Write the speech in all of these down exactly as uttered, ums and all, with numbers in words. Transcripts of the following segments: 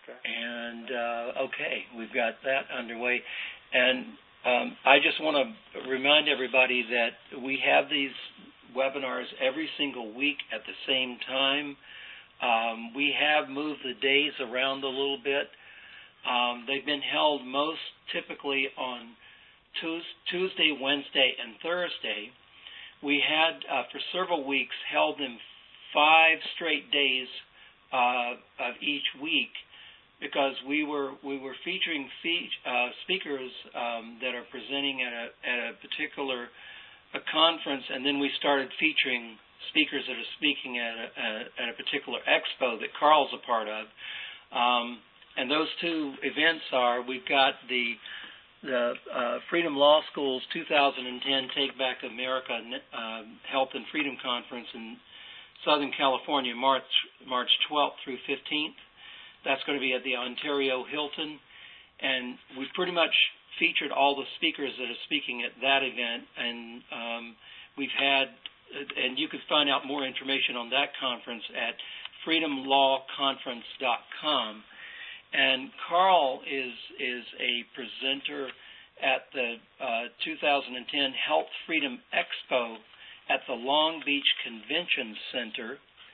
And, uh, okay, we've got that underway. And um, I just want to remind everybody that we have these webinars every single week at the same time. Um, we have moved the days around a little bit. Um, they've been held most typically on Tuesday, Wednesday, and Thursday. We had, uh, for several weeks, held them five straight days uh, of each week because we were we were featuring fe- uh, speakers um, that are presenting at a at a particular a conference, and then we started featuring speakers that are speaking at a, a, at a particular expo that Carl's a part of. Um, and those two events are, we've got the the uh, Freedom Law School's two thousand ten Take Back America uh, Health and Freedom Conference in Southern California, March March twelfth through fifteenth. That's going to be at the Ontario Hilton. And we've pretty much featured all the speakers that are speaking at that event. And um, we've had, and you can find out more information on that conference at freedom law conference dot com. And Carl is is a presenter at the uh, two thousand ten Health Freedom Expo at the Long Beach Convention Center,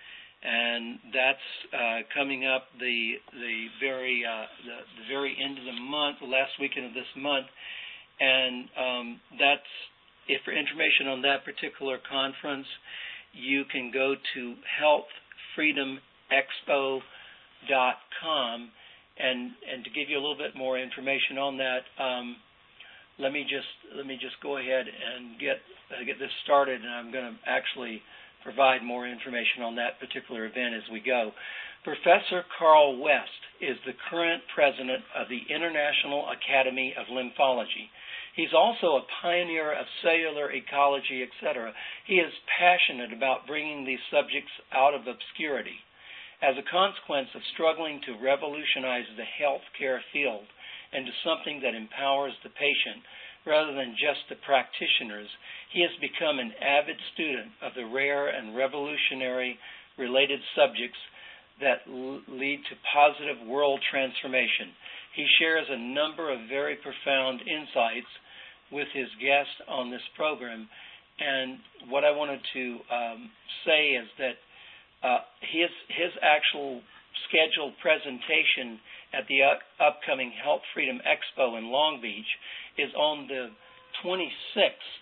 and that's uh, coming up the the very uh, the, the very end of the month, the last weekend of this month, and um, that's if for information on that particular conference, you can go to health freedom expo dot com. And and to give you a little bit more information on that, um, let me just let me just go ahead and get uh, get this started, and I'm going to actually provide more information on that particular event as we go. Professor Carl West is the current president of the International Academy of Lymphology. He's also a pioneer of cellular ecology, et cetera. He is passionate about bringing these subjects out of obscurity. As a consequence of struggling to revolutionize the healthcare field into something that empowers the patient rather than just the practitioners, he has become an avid student of the rare and revolutionary related subjects that l- lead to positive world transformation. He shares a number of very profound insights with his guests on this program, and what I wanted to um, say is that Uh, his his actual scheduled presentation at the up, upcoming Health Freedom Expo in Long Beach is on the twenty-sixth,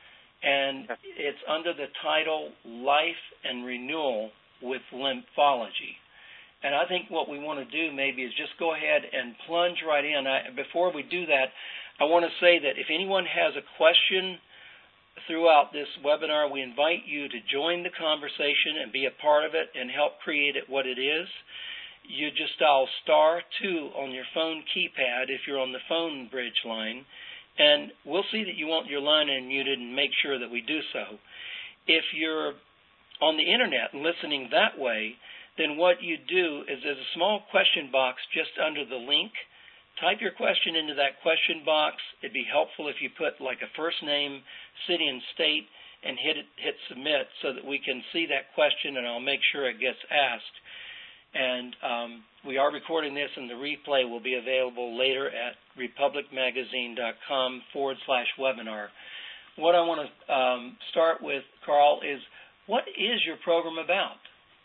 and it's under the title Life and Renewal with Lymphology. And I think what we want to do maybe is just go ahead and plunge right in. I, before we do that, I want to say that if anyone has a question throughout this webinar, we invite you to join the conversation and be a part of it and help create it what it is. You just dial star two on your phone keypad if you're on the phone bridge line, and we'll see that you want your line unmuted and make sure that we do so. If you're on the internet and listening that way, then what you do is there's a small question box just under the link. Type your question into that question box. It'd be helpful if you put like a first name, city, and state, and hit it, hit submit so that we can see that question, and I'll make sure it gets asked. And um, we are recording this, and the replay will be available later at republicmagazine.com forward slash webinar. What I want to um, start with, Carl, is what is your program about?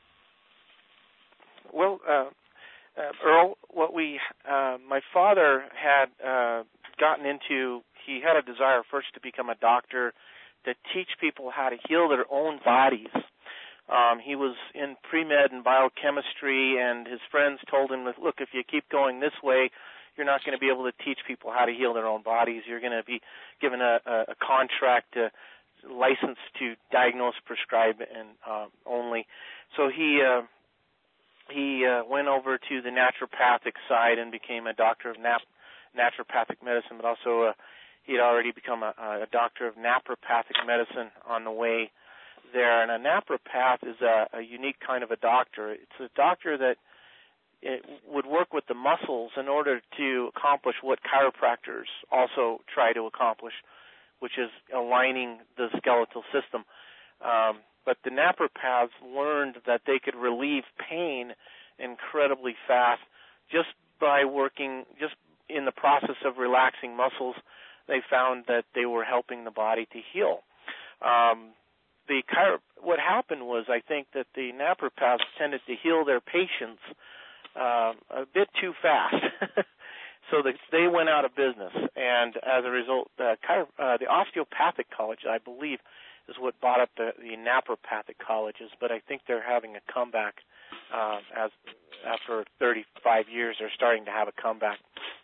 Well, uh Uh, Earl, what we, uh, my father had uh, gotten into, he had a desire first to become a doctor, to teach people how to heal their own bodies. Um, he was in pre-med and biochemistry, and his friends told him, that, look, if you keep going this way, you're not going to be able to teach people how to heal their own bodies. You're going to be given a, a, a contract, a license to diagnose, prescribe, and uh, only. So he... Uh, He uh, went over to the naturopathic side and became a doctor of nap- naturopathic medicine, but also uh, he had already become a, a doctor of naturopathic medicine on the way there. And a naturopath is a, a unique kind of a doctor. It's a doctor that it would work with the muscles in order to accomplish what chiropractors also try to accomplish, which is aligning the skeletal system. Um, But the naturopaths learned that they could relieve pain incredibly fast just by working, just in the process of relaxing muscles, they found that they were helping the body to heal. Um, the chiro- what happened was, I think that the naturopaths tended to heal their patients uh, a bit too fast, so that they went out of business. And as a result, the, chiro- uh, the osteopathic college, I believe, is what bought up the, the naturopathic colleges. But I think they're having a comeback uh, as after thirty-five years. They're starting to have a comeback.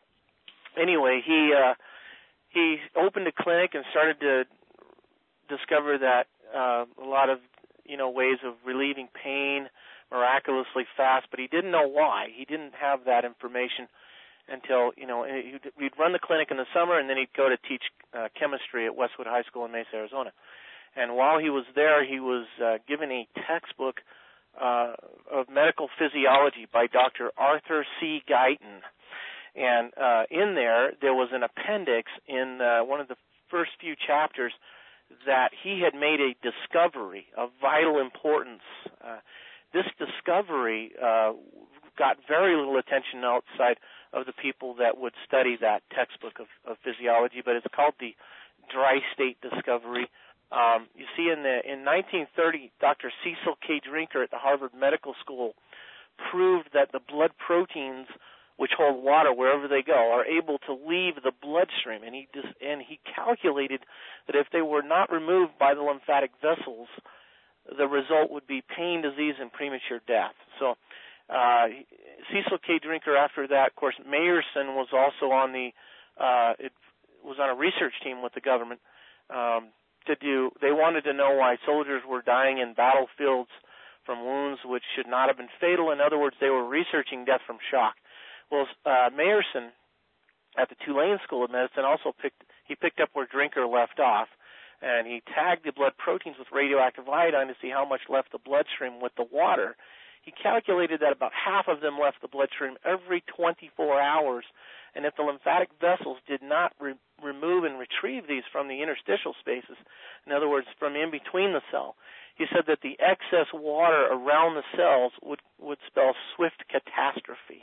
Anyway, he uh, he opened a clinic and started to discover that uh, a lot of you know ways of relieving pain miraculously fast, but he didn't know why. He didn't have that information until you know he'd, he'd run the clinic in the summer, and then he'd go to teach uh, chemistry at Westwood High School in Mesa, Arizona. And while he was there, he was uh, given a textbook uh, of medical physiology by Doctor Arthur C. Guyton. And uh, in there, there was an appendix in uh, one of the first few chapters that he had made a discovery of vital importance. Uh, this discovery uh, got very little attention outside of the people that would study that textbook of, of physiology, but it's called the dry state discovery. Um, you see, in the in nineteen thirty, Doctor Cecil K. Drinker at the Harvard Medical School proved that the blood proteins, which hold water wherever they go, are able to leave the bloodstream, and he dis- and he calculated that if they were not removed by the lymphatic vessels, the result would be pain, disease, and premature death. So, uh, Cecil K. Drinker. After that, of course, Mayerson was also on the uh, it was on a research team with the government. Um, to do, they wanted to know why soldiers were dying in battlefields from wounds which should not have been fatal. In other words, they were researching death from shock. Well, uh, Mayerson at the Tulane School of Medicine also picked, he picked up where Drinker left off, and he tagged the blood proteins with radioactive iodine to see how much left the bloodstream with the water. He calculated that about half of them left the bloodstream every twenty-four hours, and if the lymphatic vessels did not re- remove and retrieve these from the interstitial spaces, in other words, from in between the cell, he said that the excess water around the cells would, would spell swift catastrophe.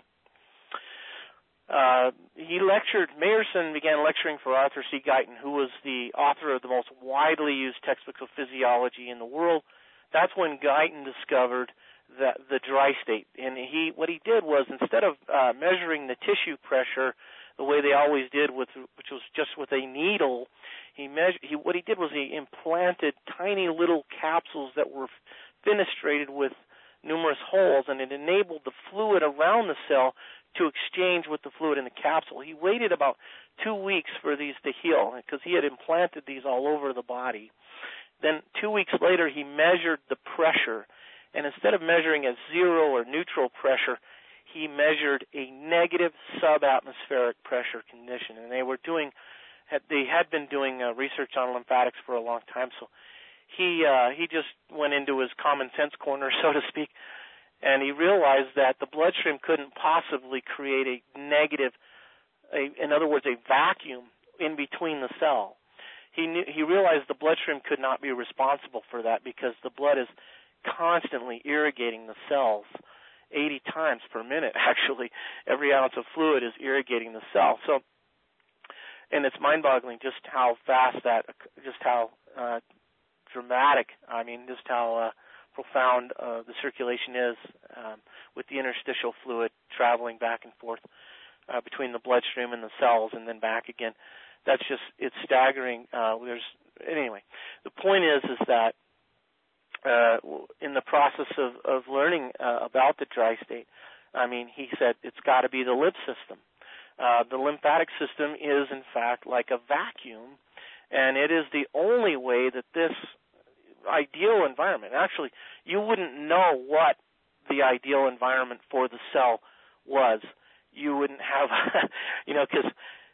Uh, he lectured, Mayerson began lecturing for Arthur C. Guyton, who was the author of the most widely used textbook of physiology in the world. That's when Guyton discovered the, the dry state. And he, what he did was, instead of uh, measuring the tissue pressure the way they always did, with, which was just with a needle, he measured, he, what he did was he implanted tiny little capsules that were fenestrated with numerous holes, and it enabled the fluid around the cell to exchange with the fluid in the capsule. He waited about two weeks for these to heal because he had implanted these all over the body. Then two weeks later, he measured the pressure, and instead of measuring a zero or neutral pressure, he measured a negative subatmospheric pressure condition. And they were doing, they had been doing uh, research on lymphatics for a long time, so he uh, he just went into his common sense corner, so to speak, and he realized that the bloodstream couldn't possibly create a negative, a, in other words, a vacuum in between the cell. He knew, he realized the bloodstream could not be responsible for that because the blood is constantly irrigating the cells eighty times per minute, actually. Every ounce of fluid is irrigating the cell. So, and it's mind-boggling just how fast that, just how uh, dramatic, I mean, just how uh, profound uh, the circulation is um, with the interstitial fluid traveling back and forth uh, between the bloodstream and the cells and then back again. That's just, it's staggering. Uh, there's, anyway, the point is, is that uh, in the process of, of learning uh, about the dry state, I mean, he said it's got to be the lymph system. Uh, the lymphatic system is, in fact, like a vacuum, and it is the only way that this ideal environment, actually, you wouldn't know what the ideal environment for the cell was. You wouldn't have, you know, because,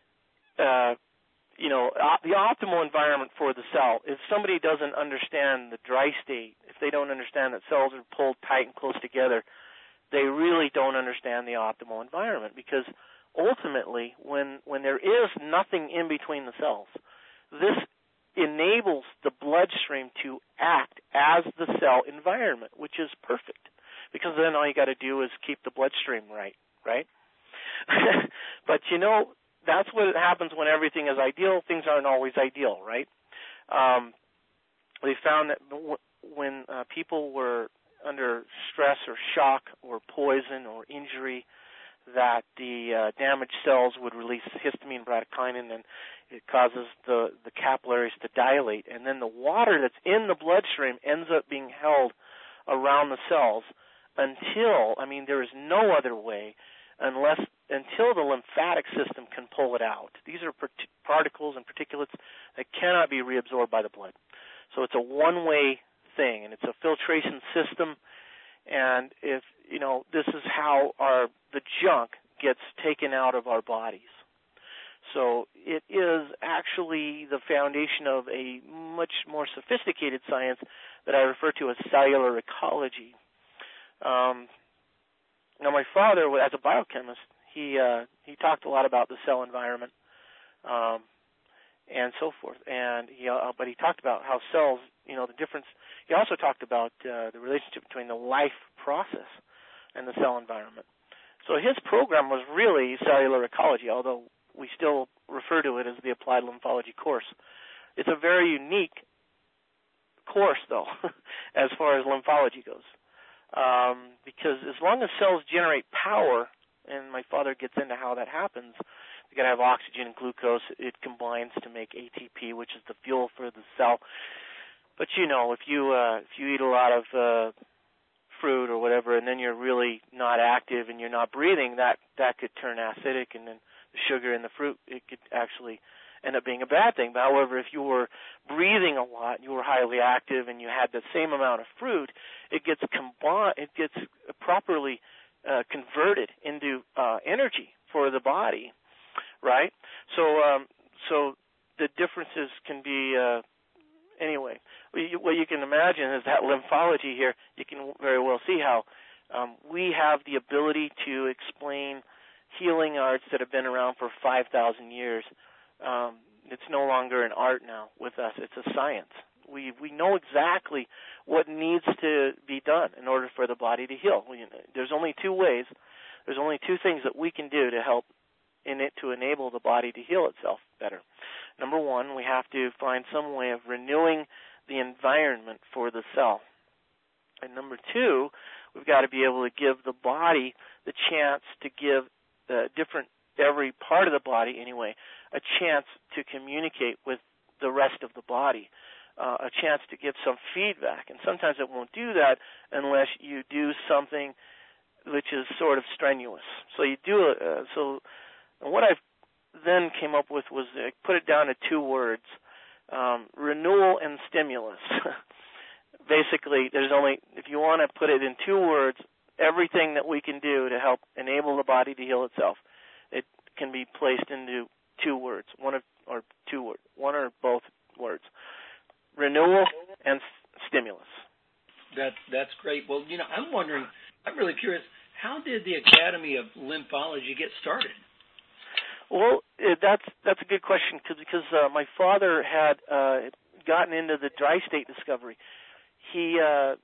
uh, you know, op- the optimal environment for the cell, if somebody doesn't understand the dry state, if they don't understand that cells are pulled tight and close together, they really don't understand the optimal environment, because ultimately, when when there is nothing in between the cells, this enables the bloodstream to act as the cell environment, which is perfect, because then all you got to do is keep the bloodstream right, right? but, you know, that's what happens when everything is ideal. Things aren't always ideal, right? Um, they found that w- when uh, people were under stress or shock or poison or injury, that the uh, damaged cells would release histamine, bradykinin, and it causes the, the capillaries to dilate. And then the water that's in the bloodstream ends up being held around the cells until, I mean, there is no other way unless until the lymphatic system can pull it out. These are part- particles and particulates that cannot be reabsorbed by the blood. So it's a one-way thing, and it's a filtration system. And if, you know, this is how our the junk gets taken out of our bodies. So it is actually the foundation of a much more sophisticated science that I refer to as cellular ecology. Um, now, my father, as a biochemist, he uh, he talked a lot about the cell environment um, and so forth. And he, uh, but he talked about how cells, you know, the difference. He also talked about uh, the relationship between the life process and the cell environment. So his program was really cellular ecology, although we still refer to it as the applied lymphology course. It's a very unique course, though, as far as lymphology goes, um, because as long as cells generate power, and my father gets into how that happens, you got to have oxygen and glucose. It combines to make A T P, which is the fuel for the cell. But you know, if you uh, if you eat a lot of uh, fruit or whatever, and then you're really not active and you're not breathing, that that could turn acidic, and then the sugar in the fruit, it could actually end up being a bad thing. But however, if you were breathing a lot, you were highly active, and you had the same amount of fruit, it gets combined, it gets properly uh, converted into uh, energy for the body, right? So, um, so the differences can be. Uh, Anyway, what you can imagine is that lymphology here, you can very well see how um, we have the ability to explain healing arts that have been around for five thousand years. Um, it's no longer an art now with us. It's a science. We we know exactly what needs to be done in order for the body to heal. We, there's only two ways. There's only two things that we can do to help in it to enable the body to heal itself better. Number one, we have to find some way of renewing the environment for the cell. And number two, we've got to be able to give the body the chance to give the different, every part of the body anyway, a chance to communicate with the rest of the body, uh, a chance to give some feedback. And sometimes it won't do that unless you do something which is sort of strenuous. So you do it, uh, so and what I've then came up with was uh, put it down to two words, um, renewal and stimulus. Basically, there's only, if you want to put it in two words, everything that we can do to help enable the body to heal itself, it can be placed into two words, one of, or two words, one or both words, renewal and s- stimulus. That that's great. Well, you know, I'm wondering, I'm really curious, how did the Academy of Lymphology get started? Well, that's that's a good question cause, because uh, my father had uh, gotten into the dry state discovery. He uh,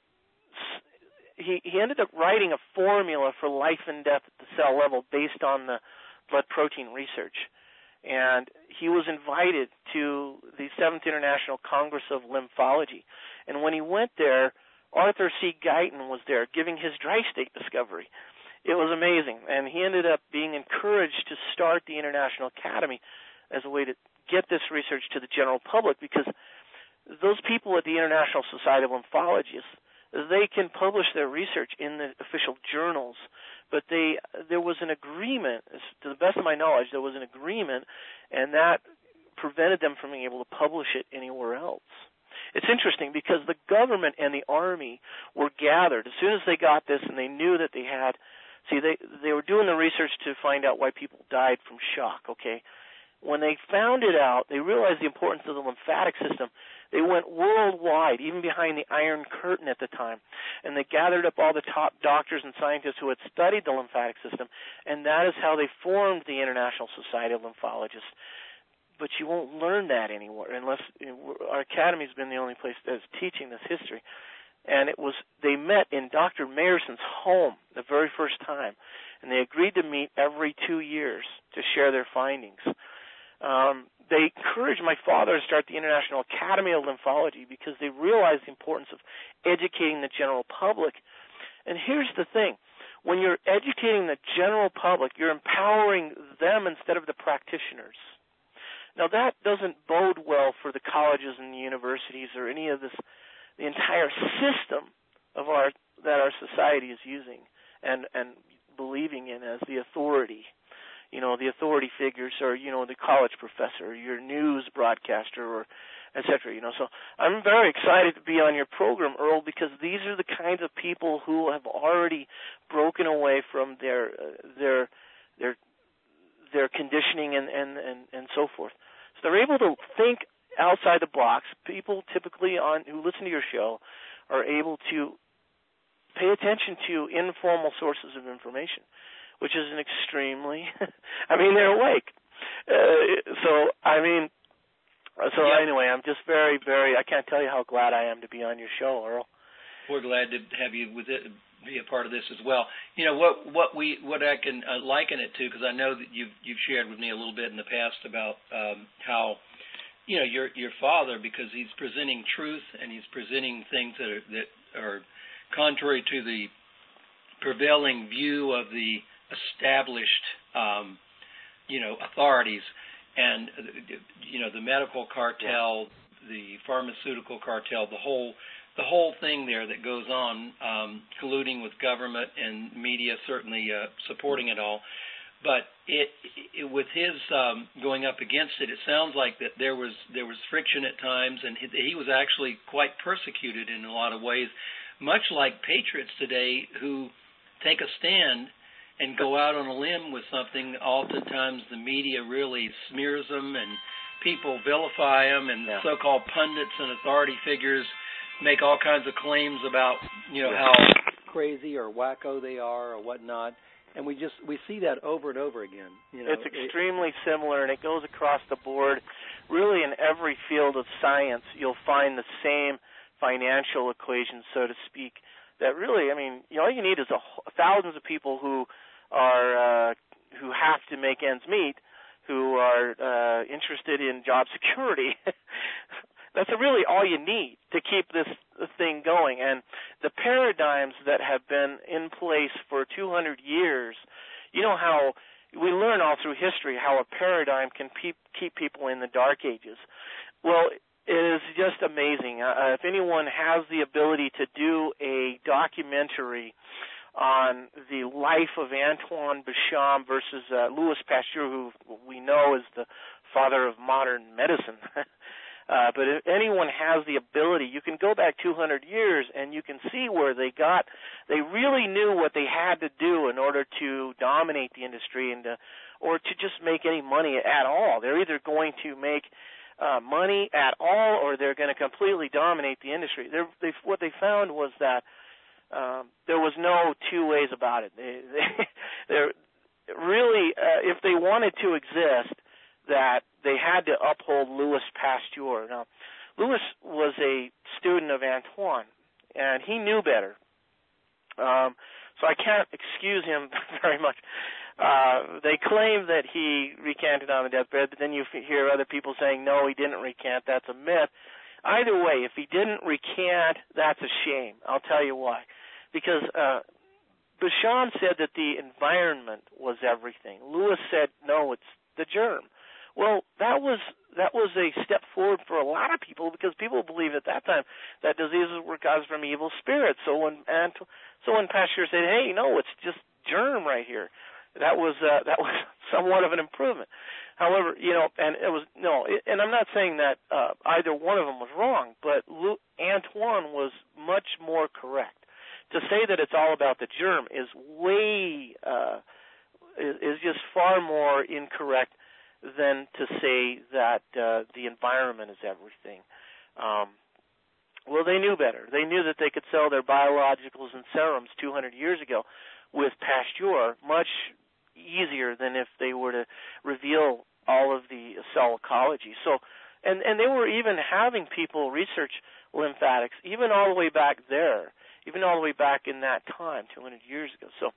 he he ended up writing a formula for life and death at the cell level based on the blood protein research, and he was invited to the seventh International Congress of Lymphology. And when he went there, Arthur C. Guyton was there giving his dry state discovery. It was amazing, and he ended up being encouraged to start the International Academy as a way to get this research to the general public, because those people at the International Society of Lymphologists, they can publish their research in the official journals, but they there was an agreement, to the best of my knowledge, there was an agreement, and that prevented them from being able to publish it anywhere else. It's interesting because the government and the Army were gathered as soon as they got this, and they knew that they had See, they they were doing the research to find out why people died from shock, okay? When they found it out, they realized the importance of the lymphatic system. They went worldwide, even behind the Iron Curtain at the time, and they gathered up all the top doctors and scientists who had studied the lymphatic system, and that is how they formed the International Society of Lymphologists. But you won't learn that anywhere unless our academy has been the only place that is teaching this history. And it was, they met in Doctor Meyerson's home the very first time, and they agreed to meet every two years. share their findings. Um, they encouraged my father to start the International Academy of Lymphology because they realized the importance of educating the general public. And here's the thing. When you're educating the general public, you're empowering them instead of the practitioners. Now, that doesn't bode well for the colleges and the universities or any of this, the entire system of our that our society is using and, and believing in as the authority. You know, the authority figures are, you know, the college professor, your news broadcaster, or et cetera. You know, so I'm very excited to be on your program, Earl, because these are the kinds of people who have already broken away from their uh, their their their conditioning and, and, and, and so forth. So they're able to think outside the box. People typically on who listen to your show are able to pay attention to informal sources of information, which is an extremely, I mean, they're awake. Uh, so, I mean, so yeah. anyway, I'm just very, very, I can't tell you how glad I am to be on your show, Earl. We're glad to have you with it, be a part of this as well. You know, what what we what I can uh, liken it to, because I know that you've, you've shared with me a little bit in the past about um, how, you know, your your father, because he's presenting truth and he's presenting things that are, that are contrary to the prevailing view of the established, um, you know, authorities, and you know, the medical cartel, the pharmaceutical cartel, the whole, the whole thing there that goes on, um, colluding with government and media, certainly uh, supporting it all. But it, it with his um, going up against it, it sounds like that there was there was friction at times, and he, he was actually quite persecuted in a lot of ways, much like patriots today who take a stand and go out on a limb with something. Oftentimes the media really smears them and people vilify them, and yeah. so-called pundits and authority figures make all kinds of claims about, you know, how crazy or wacko they are or whatnot. And we just we see that over and over again. You know, it's extremely it, similar, and it goes across the board. Really, in every field of science, you'll find the same financial equation, so to speak, that really, I mean, you know, all you need is a, thousands of people who are uh, who have to make ends meet, who are uh, interested in job security. That's really all you need to keep this thing going. And the paradigms that have been in place for two hundred years, you know how we learn all through history how a paradigm can pe- keep people in the dark ages. Well, it is just amazing. Uh, if anyone has the ability to do a documentary on the life of Antoine Béchamp versus uh, Louis Pasteur, who we know is the father of modern medicine, uh, but if anyone has the ability, you can go back two hundred years and you can see where they got, they really knew what they had to do in order to dominate the industry and to, or to just make any money at all. They're either going to make Uh, money at all, or they're going to completely dominate the industry. They're, they, what they found was that um, there was no two ways about it. They, they, they're really, uh, if they wanted to exist, that they had to uphold Louis Pasteur. Now, Louis was a student of Antoine, and he knew better. Um, so I can't excuse him very much. Uh, they claim that he recanted on the deathbed, but then you hear other people saying, no, he didn't recant. That's a myth. Either way, if he didn't recant, that's a shame. I'll tell you why. Because uh, Béchamp said that the environment was everything. Louis said, no, it's the germ. Well, that was that was a step forward for a lot of people, because people believed at that time that diseases were caused from evil spirits. So when and so when Pasteur said, hey, no, it's just germ right here, that was uh, that was somewhat of an improvement. However, you know, and it was no, it, and I'm not saying that uh, either one of them was wrong, but Lou, Antoine was much more correct. To say that it's all about the germ is way uh, is, is just far more incorrect than to say that uh, the environment is everything. Um, well, they knew better. They knew that they could sell their biologicals and serums two hundred years ago with Pasteur much easier than if they were to reveal all of the cell ecology. So, and, and they were even having people research lymphatics, even all the way back there, even all the way back in that time, two hundred years ago. So,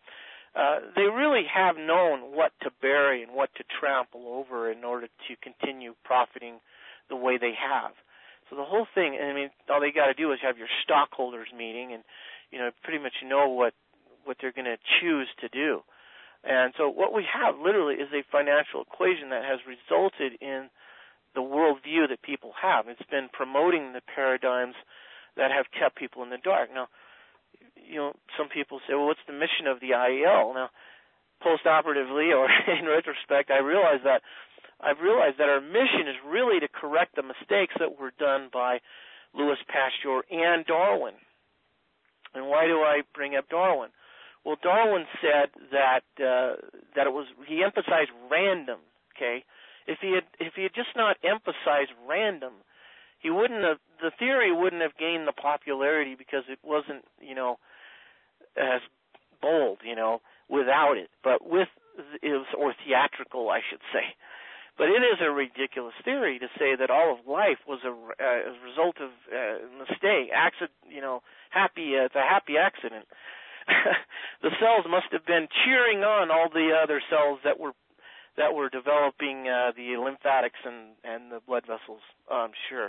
uh, they really have known what to bury and what to trample over in order to continue profiting the way they have. So the whole thing, I mean, all they got to do is have your stockholders meeting and, you know, pretty much know what, what they're going to choose to do. And so what we have literally is a financial equation that has resulted in the worldview that people have. It's been promoting the paradigms that have kept people in the dark. Now, you know, some people say, well, what's the mission of the I E L? Now, post-operatively or in retrospect, I realize that I've realized that our mission is really to correct the mistakes that were done by Louis Pasteur and Darwin. And why do I bring up Darwin? Well, Darwin said that uh, that it was he emphasized random. Okay, if he had if he had just not emphasized random, he wouldn't have the theory wouldn't have gained the popularity because it wasn't you know as bold you know without it. But with it was or theatrical, I should say. But it is a ridiculous theory to say that all of life was a, uh, a result of uh, mistake, accident. You know, happy. Uh, it's a happy accident. The cells must have been cheering on all the other cells that were that were developing uh, the lymphatics and, and the blood vessels. I'm sure.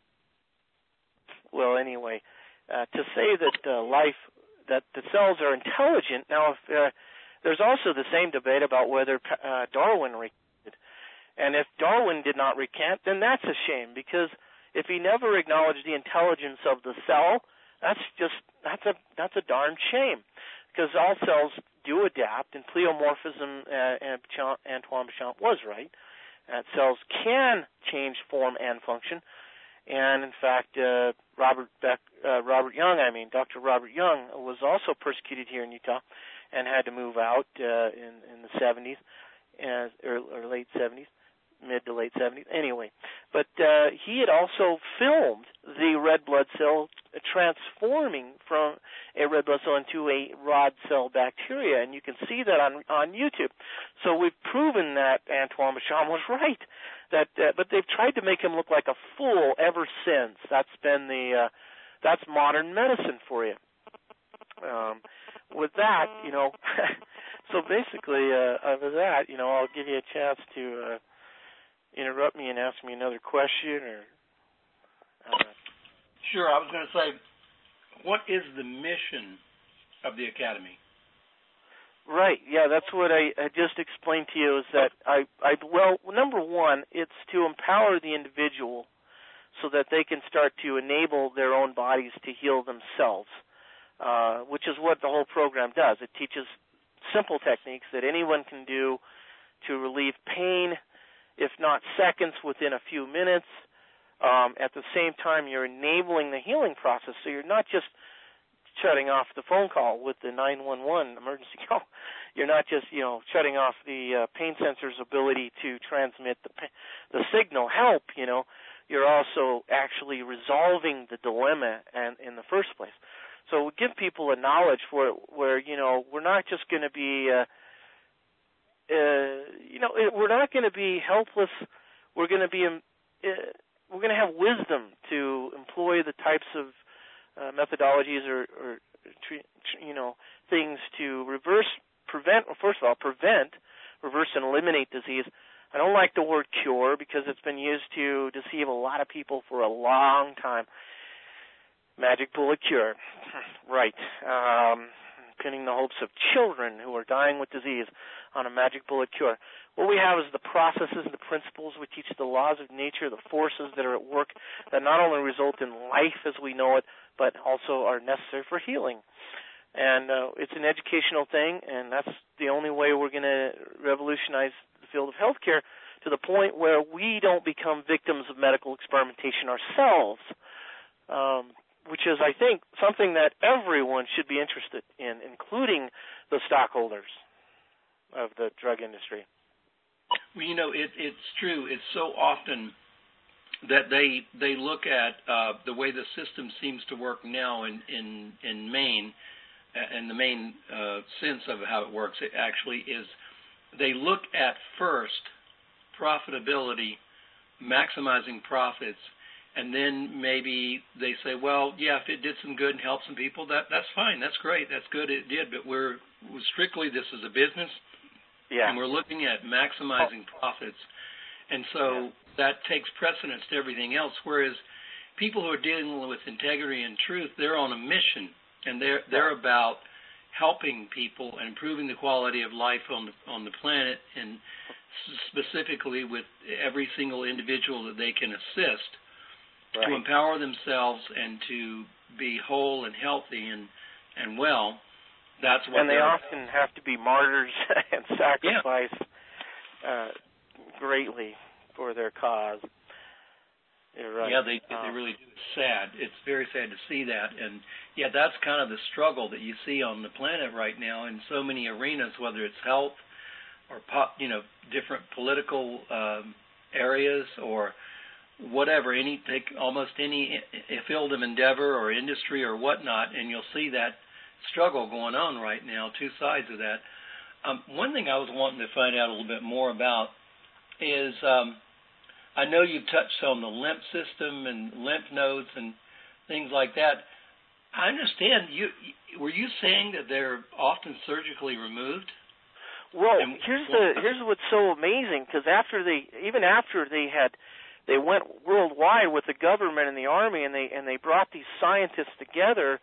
Well, anyway, uh, to say that uh, life, that the cells are intelligent. Now, if, uh, there's also the same debate about whether uh, Darwin recanted, and if Darwin did not recant, then that's a shame because if he never acknowledged the intelligence of the cell, that's just that's a that's a darn shame, because all cells do adapt, and pleomorphism. Uh, and Antoine Béchamp was right. Uh, cells can change form and function, and in fact, uh, Robert Beck, uh, Robert Young, I mean Doctor Robert Young, was also persecuted here in Utah, and had to move out uh, in in the seventies, uh, or, or late seventies. Mid to late seventies. Anyway, but uh, he had also filmed the red blood cell transforming from a red blood cell into a rod cell bacteria, and you can see that on on YouTube. So we've proven that Antoine Béchamp was right. That, uh, but they've tried to make him look like a fool ever since. That's been the uh, that's modern medicine for you. Um, with that, you know, so basically, uh, with that, you know, I'll give you a chance to. Uh, interrupt me and ask me another question, or uh, sure. I was going to say, what is the mission of the Academy? Right. Yeah, that's what I, I just explained to you. Is that I, I well, number one, it's to empower the individual so that they can start to enable their own bodies to heal themselves, uh, which is what the whole program does. It teaches simple techniques that anyone can do to relieve pain, if not seconds, within a few minutes. Um, at the same time, you're enabling the healing process, so you're not just shutting off the phone call with the nine one one emergency call. You're not just, you know, shutting off the uh, pain sensor's ability to transmit the the signal, help, you know. You're also actually resolving the dilemma and in the first place. So we give people a knowledge for where, you know, we're not just going to be... Uh, Uh, you know, it, we're not going to be helpless. We're going to be, um, uh, we're going to have wisdom to employ the types of uh, methodologies or, or tre- you know, things to reverse, prevent. Well, first of all, prevent, reverse, and eliminate disease. I don't like the word cure because it's been used to deceive a lot of people for a long time. Magic bullet cure, right? Um, pinning the hopes of children who are dying with disease on a magic bullet cure. What we have is the processes and the principles. We teach the laws of nature, the forces that are at work that not only result in life as we know it, but also are necessary for healing. And uh, it's an educational thing, and that's the only way we're going to revolutionize the field of healthcare to the point where we don't become victims of medical experimentation ourselves. Um, which is, I think, something that everyone should be interested in, including the stockholders of the drug industry. Well, you know, it, it's true. It's so often that they they look at uh, the way the system seems to work now in, in, in Maine, and the main uh, sense of how it works it actually is they look at first profitability, maximizing profits, and then maybe they say, well, yeah, if it did some good and helped some people, that that's fine, that's great, that's good, it did. But we're strictly, this is a business, yeah. and we're looking at maximizing oh. profits, and so yeah. that takes precedence to everything else. Whereas people who are dealing with integrity and truth, they're on a mission, and they're they're yeah. about helping people and improving the quality of life on the on the planet, and specifically with every single individual that they can assist right. to empower themselves and to be whole and healthy and and well. That's what. And they often about. have to be martyrs and sacrifice yeah. uh, greatly for their cause. You're right. Yeah, they um, they really do. It's sad. It's very sad to see that, and yeah, that's kind of the struggle that you see on the planet right now in so many arenas, whether it's health or pop, you know, different political um, areas or whatever. Any take almost any field of endeavor or industry or whatnot, and you'll see that struggle going on right now. Two sides of that. Um, one thing I was wanting to find out a little bit more about is. Um, I know you've touched on the lymph system and lymph nodes and things like that. I understand you. Were you saying that they're often surgically removed? Well, and here's the here's what's so amazing, because after they even after they had they went worldwide with the government and the army, and they and they brought these scientists together.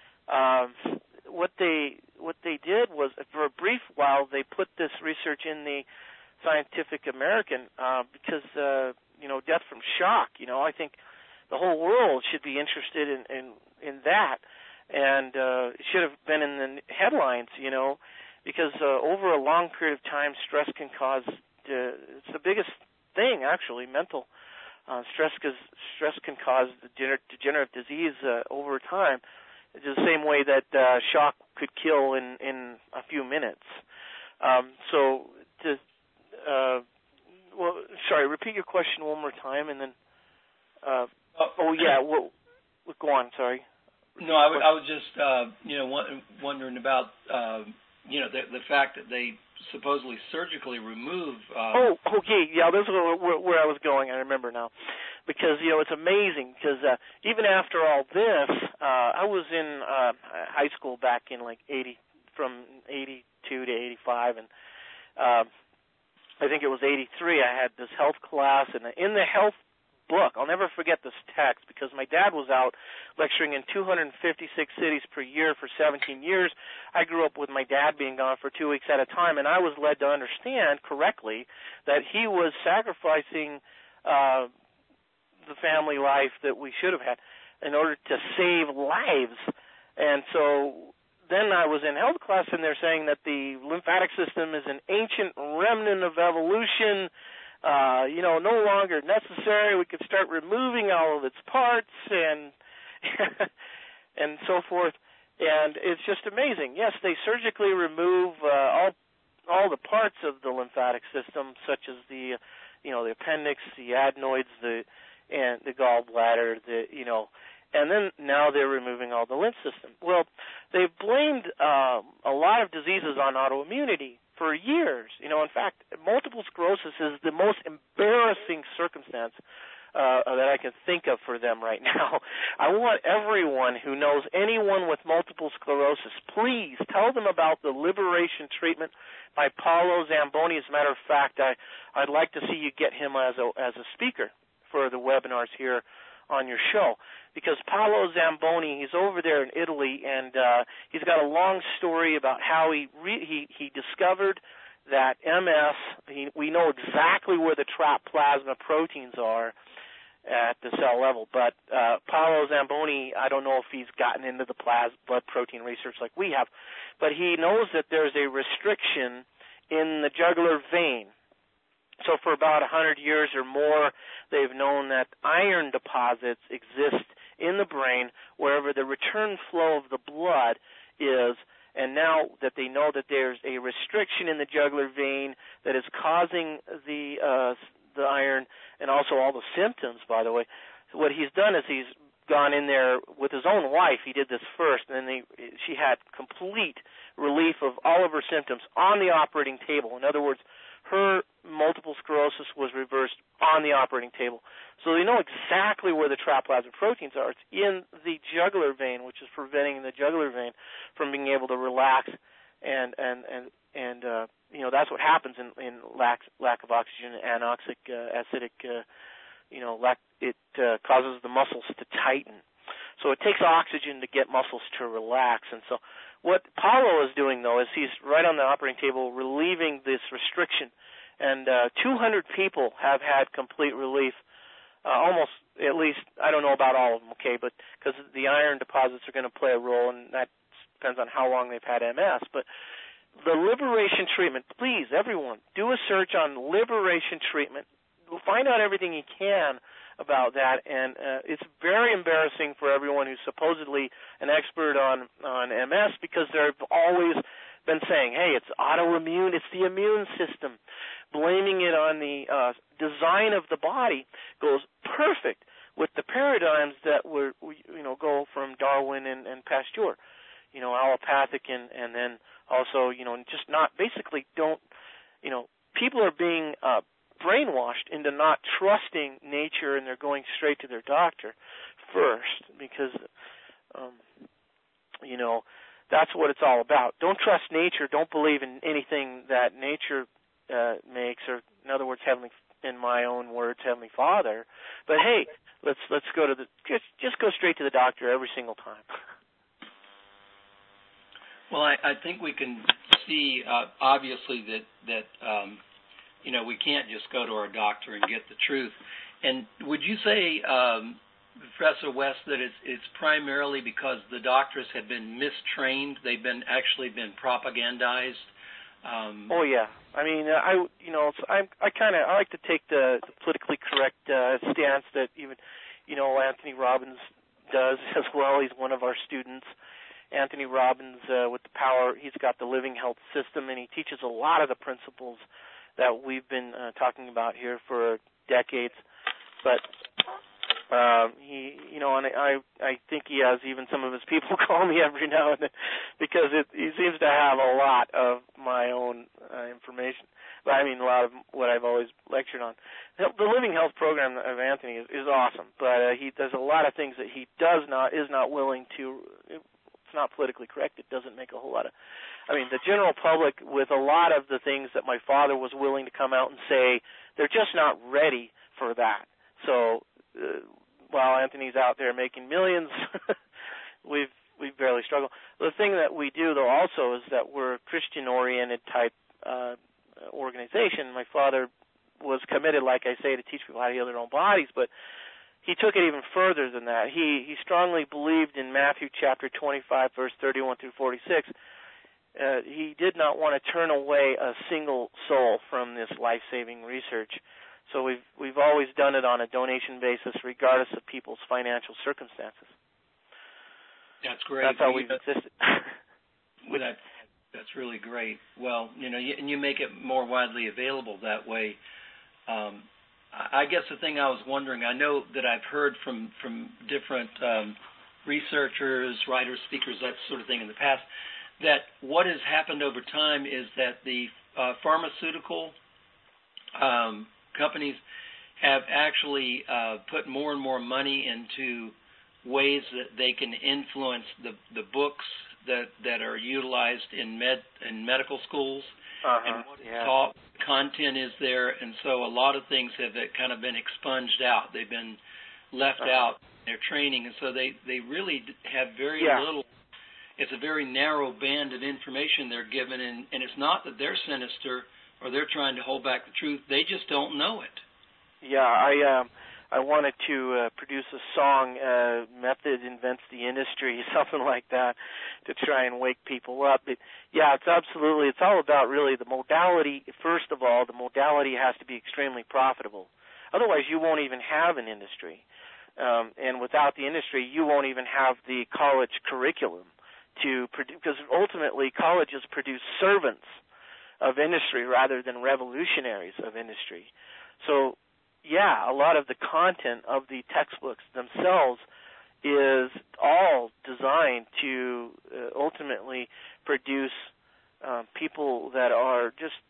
Uh, what they what they did was, for a brief while, they put this research in the Scientific American, uh, because, uh, you know, death from shock, you know, I think the whole world should be interested in, in, in that, and uh, it should have been in the headlines, you know, because uh, over a long period of time, stress can cause, uh, it's the biggest thing, actually, mental uh, stress, because stress can cause degenerative disease uh, over time. It's the same way that uh, shock could kill in, in a few minutes. Um, so to Uh, well, sorry, repeat your question one more time, and then, uh, oh, oh, yeah, well, go on, sorry. No, I, w- I was just, uh, you know, wondering about, uh, you know, the, the fact that they supposedly surgically remove... Uh, oh, okay, yeah, this is where, where I was going, I remember now. Because, you know, it's amazing, because uh, even after all this, uh, I was in uh, high school back in, like, eighty, from eighty-two to eighty-five, and... Uh, I think it was eighty-three, I had this health class, and in the health book, I'll never forget this text, because my dad was out lecturing in two hundred fifty-six cities per year for seventeen years. I grew up with my dad being gone for two weeks at a time, and I was led to understand correctly that he was sacrificing uh, the family life that we should have had in order to save lives. And so... Then I was in health class, and they're saying that the lymphatic system is an ancient remnant of evolution, uh, you know, no longer necessary. We could start removing all of its parts and and so forth. And it's just amazing. Yes, they surgically remove uh, all all the parts of the lymphatic system, such as the, you know, the appendix, the adenoids, the and the gallbladder, the you know. And then now they're removing all the lymph system. Well, they've blamed uh, a lot of diseases on autoimmunity for years. You know, in fact, multiple sclerosis is the most embarrassing circumstance uh, that I can think of for them right now. I want everyone who knows anyone with multiple sclerosis, please tell them about the Liberation Treatment by Paolo Zamboni. As a matter of fact, I, I'd like to see you get him as a, as a speaker for the webinars here on your show, because Paolo Zamboni, he's over there in Italy, and uh, he's got a long story about how he re- he he discovered that M S. He, we know exactly where the trapped plasma proteins are at the cell level, but uh, Paolo Zamboni, I don't know if he's gotten into the plas- blood protein research like we have, but he knows that there's a restriction in the jugular vein. So for about one hundred years or more, they've known that iron deposits exist in the brain wherever the return flow of the blood is, and now that they know that there's a restriction in the jugular vein that is causing the uh, the iron and also all the symptoms, by the way, what he's done is he's gone in there with his own wife. He did this first, and then they, she had complete relief of all of her symptoms on the operating table. In other words, her multiple sclerosis was reversed on the operating table. So they know exactly where the traplasmic proteins are. It's in the jugular vein, which is preventing the jugular vein from being able to relax, and and and and uh, you know that's what happens in, in lack lack of oxygen, anoxic, uh, acidic. Uh, you know, lack, it uh, causes the muscles to tighten. So it takes oxygen to get muscles to relax, and so what Paulo is doing, though, is he's right on the operating table relieving this restriction. And uh, two hundred people have had complete relief, uh, almost, at least, I don't know about all of them, okay, but because the iron deposits are going to play a role, and that depends on how long they've had M S. But the liberation treatment, please, everyone, do a search on liberation treatment. Find out everything you can about that, and uh, it's very embarrassing for everyone who's supposedly an expert on, on M S, because they've always been saying, hey, it's autoimmune, it's the immune system. Blaming it on the uh, design of the body goes perfect with the paradigms that were, you know, go from Darwin and, and Pasteur, you know, allopathic, and, and then also, you know, just not, basically don't, you know, people are being uh, brainwashed into not trusting nature, and they're going straight to their doctor first, because, um, you know, that's what it's all about. Don't trust nature. Don't believe in anything that nature uh, makes, or in other words, heavenly, in my own words, Heavenly Father. But hey, let's let's go to the just just go straight to the doctor every single time. Well, I, I think we can see uh, obviously that that. Um, You know, we can't just go to our doctor and get the truth. And would you say, um, Professor West, that it's, it's primarily because the doctors have been mistrained? They've been actually been propagandized? Um, oh yeah, I mean, uh, I you know, I I kind of I like to take the, the politically correct uh, stance that even, you know, Anthony Robbins does as well. He's one of our students. Anthony Robbins, uh, with the power, he's got the Living Health System, and he teaches a lot of the principles that we've been uh, talking about here for decades. But um, he, you know, and I, I think he has even some of his people call me every now and then, because it, he seems to have a lot of my own uh, information. But I mean, a lot of what I've always lectured on. The Living Health program of Anthony is, is awesome, but uh, he does a lot of things that he does not, is not willing to. It's not politically correct. It doesn't make a whole lot of. I mean, the general public, with a lot of the things that my father was willing to come out and say, they're just not ready for that. So uh, while Anthony's out there making millions, we've we've barely struggled. The thing that we do, though, also is that we're a Christian-oriented type uh, organization. My father was committed, like I say, to teach people how to heal their own bodies, but he took it even further than that. He he strongly believed in Matthew chapter twenty-five, verse thirty-one through forty-six. Uh, he did not want to turn away a single soul from this life-saving research. So we've we've always done it on a donation basis, regardless of people's financial circumstances. That's great. That's how we've existed. Well, that, that's really great. Well, you know, you, and you make it more widely available that way. Um, I guess the thing I was wondering, I know that I've heard from, from different um, researchers, writers, speakers, that sort of thing in the past, that what has happened over time is that the uh, pharmaceutical um, companies have actually uh, put more and more money into ways that they can influence the, the books that, that are utilized in med in medical schools. Uh-huh, and what yeah. taught, content is there, and so a lot of things have kind of been expunged out. They've been left uh-huh. out in their training, and so they, they really have very yeah. little. It's a very narrow band of information they're given, and, and it's not that they're sinister or they're trying to hold back the truth. They just don't know it. Yeah, I um, I wanted to uh, produce a song, uh, Method Invents the Industry, something like that, to try and wake people up. But yeah, it's absolutely, it's all about really the modality. First of all, the modality has to be extremely profitable. Otherwise, you won't even have an industry. Um, and without the industry, you won't even have the college curriculum to produce, because ultimately colleges produce servants of industry rather than revolutionaries of industry. So, yeah, a lot of the content of the textbooks themselves is all designed to uh, ultimately produce uh, people that are just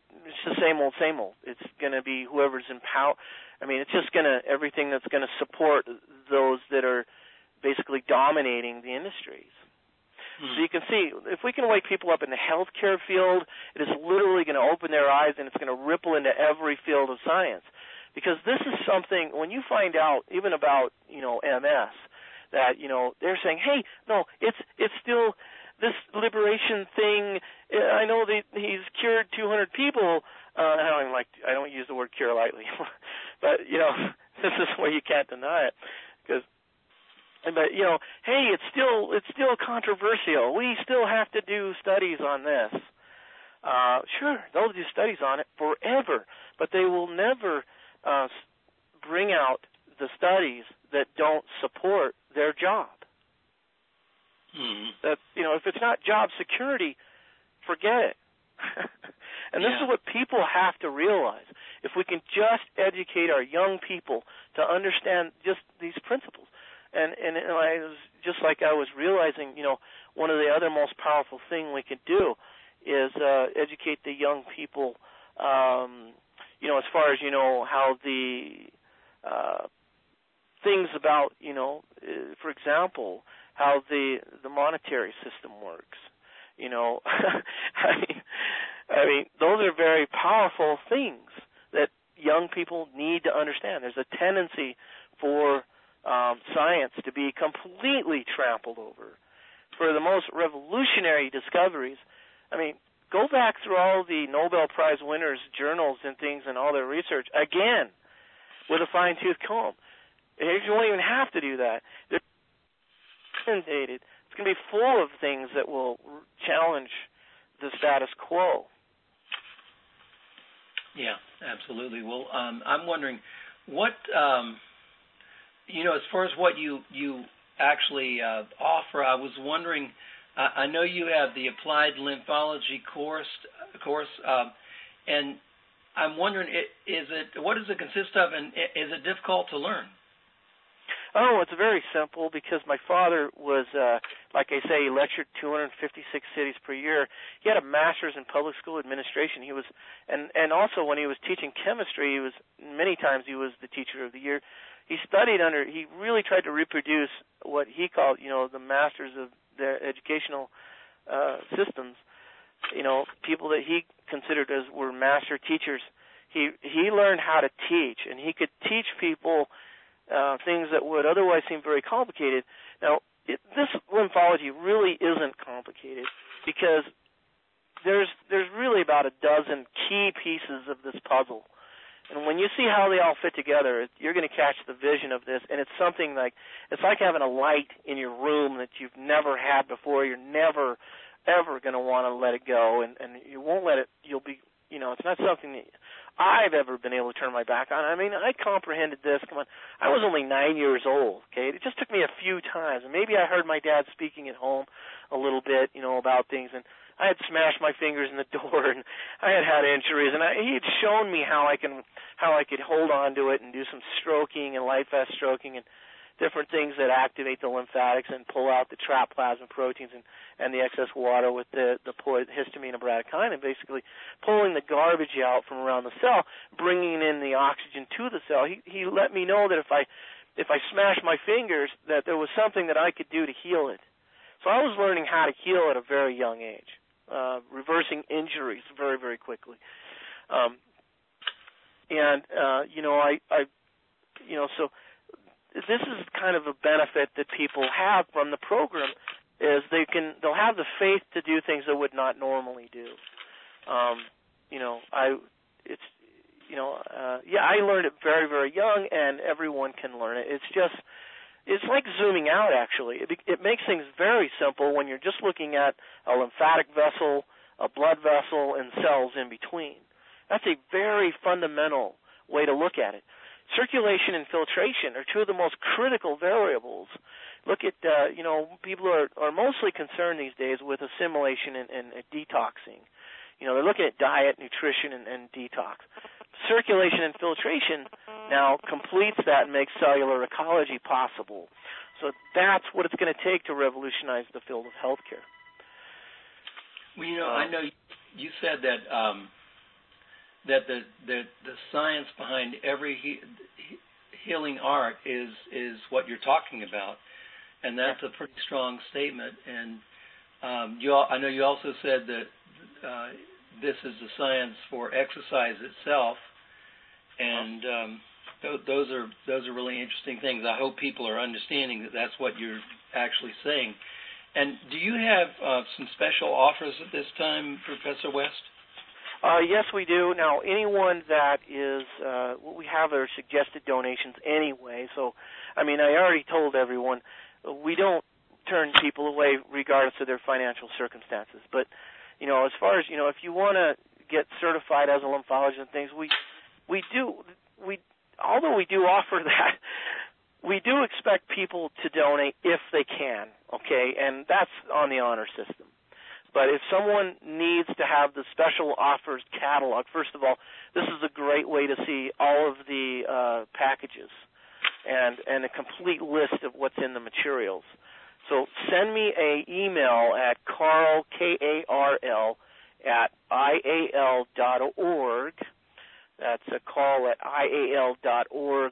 it's the same old, same old. It's going to be whoever's in power. I mean, it's just going to, everything that's going to support those that are basically dominating the industries. Hmm. So you can see, if we can wake people up in the healthcare field, it is literally going to open their eyes, and it's going to ripple into every field of science. Because this is something, when you find out, even about, you know, M S, that, you know, they're saying, hey, no, it's it's still this liberation thing. I know that he's cured two hundred people. Uh, I don't even like, I don't use the word cure lightly. But, you know, this is where you can't deny it. Because, but, you know, hey, it's still it's still controversial. We still have to do studies on this. Uh, sure, they'll do studies on it forever, but they will never uh, bring out the studies that don't support their job. Mm-hmm. That, you know, if it's not job security, forget it. And this yeah. is what people have to realize. If we can just educate our young people to understand just these principles. And, and, and I was, just like I was realizing, you know, one of the other most powerful thing we could do is uh, educate the young people, um, you know, as far as, you know, how the uh, things about, you know, uh, for example, how the the monetary system works. You know, I mean, I mean, those are very powerful things that young people need to understand. There's a tendency for um, science to be completely trampled over. For the most revolutionary discoveries, I mean, go back through all the Nobel Prize winners' journals and things and all their research again with a fine-tooth comb. You won't even have to do that. They're inundated. It's going to be full of things that will challenge the status quo. Yeah, absolutely. Well, um, I'm wondering what, um, you know, as far as what you you actually uh, offer, I was wondering. I know you have the applied lymphology course, course, um, and I'm wondering, is it what does it consist of, and is it difficult to learn? Oh, it's very simple because my father was, uh, like I say, he lectured two hundred fifty-six cities per year. He had a master's in public school administration. He was, and and also when he was teaching chemistry, he was many times he was the teacher of the year. He studied under. He really tried to reproduce what he called, you know, the masters of their educational uh, systems, you know, people that he considered as were master teachers. He he learned how to teach, and he could teach people uh, things that would otherwise seem very complicated. Now, it, this lymphology really isn't complicated because there's there's really about a dozen key pieces of this puzzle. And when you see how they all fit together, you're going to catch the vision of this. And it's something like, it's like having a light in your room that you've never had before. You're never, ever going to want to let it go. And, and you won't let it, you'll be, you know, it's not something that I've ever been able to turn my back on. I mean, I comprehended this. Come on. I was only nine years old, okay? It just took me a few times. And maybe I heard my dad speaking at home a little bit, you know, about things. And I had smashed my fingers in the door, and I had had injuries, and I, he had shown me how I can, how I could hold on to it and do some stroking and light fast stroking and different things that activate the lymphatics and pull out the trapped plasma proteins and, and the excess water with the the histamine and bradykinin, basically pulling the garbage out from around the cell, bringing in the oxygen to the cell. He he let me know that if I if I smashed my fingers, that there was something that I could do to heal it. So I was learning how to heal at a very young age. Uh, reversing injuries very, very quickly. Um, and, uh, you know, I, I, you know, so this is kind of a benefit that people have from the program is they can, they'll have the faith to do things they would not normally do. Um, you know, I, it's, you know, uh, yeah, I learned it very, very young, and everyone can learn it. It's just, it's like zooming out, actually. It, it makes things very simple when you're just looking at a lymphatic vessel, a blood vessel, and cells in between. That's a very fundamental way to look at it. Circulation and filtration are two of the most critical variables. Look at, uh, you know, people are, are mostly concerned these days with assimilation and, and, and detoxing. You know, they're looking at diet, nutrition, and, and detox. Circulation and filtration now completes that and makes cellular ecology possible. So that's what it's going to take to revolutionize the field of healthcare. Well, you know, um, I know you said that um, that the the, the science behind every he, healing art is is what you're talking about, and that's a pretty strong statement. And um, you all, I know you also said that uh, this is the science for exercise itself, and um, th- those are those are really interesting things. I hope people are understanding that that's what you're actually saying. And do you have uh, some special offers at this time, Professor West? Uh, yes, we do. Now, anyone that is, uh, what we have are suggested donations anyway. So, I mean, I already told everyone, we don't turn people away regardless of their financial circumstances. But, you know, as far as, you know, if you want to get certified as a lymphologist and things, we we do, we although we do offer that, we do expect people to donate if they can, okay? And that's on the honor system. But if someone needs to have the special offers catalog, first of all, this is a great way to see all of the uh, packages and, and a complete list of what's in the materials. So send me an email at Karl, K A R L, at I A L dot org. That's a Karl at I A L dot org.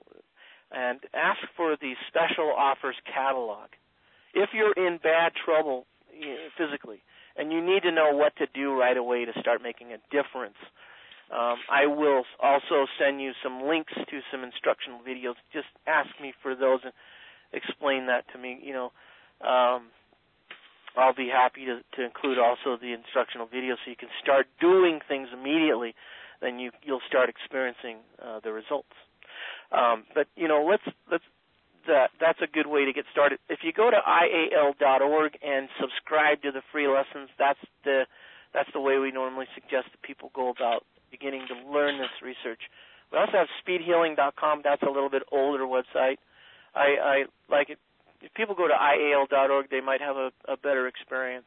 And ask for the special offers catalog. If you're in bad trouble physically and you need to know what to do right away to start making a difference, um, I will also send you some links to some instructional videos. Just ask me for those and explain that to me. You know, um, I'll be happy to, to include also the instructional videos so you can start doing things immediately. Then you, you'll start experiencing uh, the results. Um, but you know, let's let's that that's a good way to get started. If you go to I A L dot org and subscribe to the free lessons, that's the that's the way we normally suggest that people go about beginning to learn this research. We also have speed healing dot com. That's a little bit older website. I, I like it. If people go to I A L dot org, they might have a, a better experience.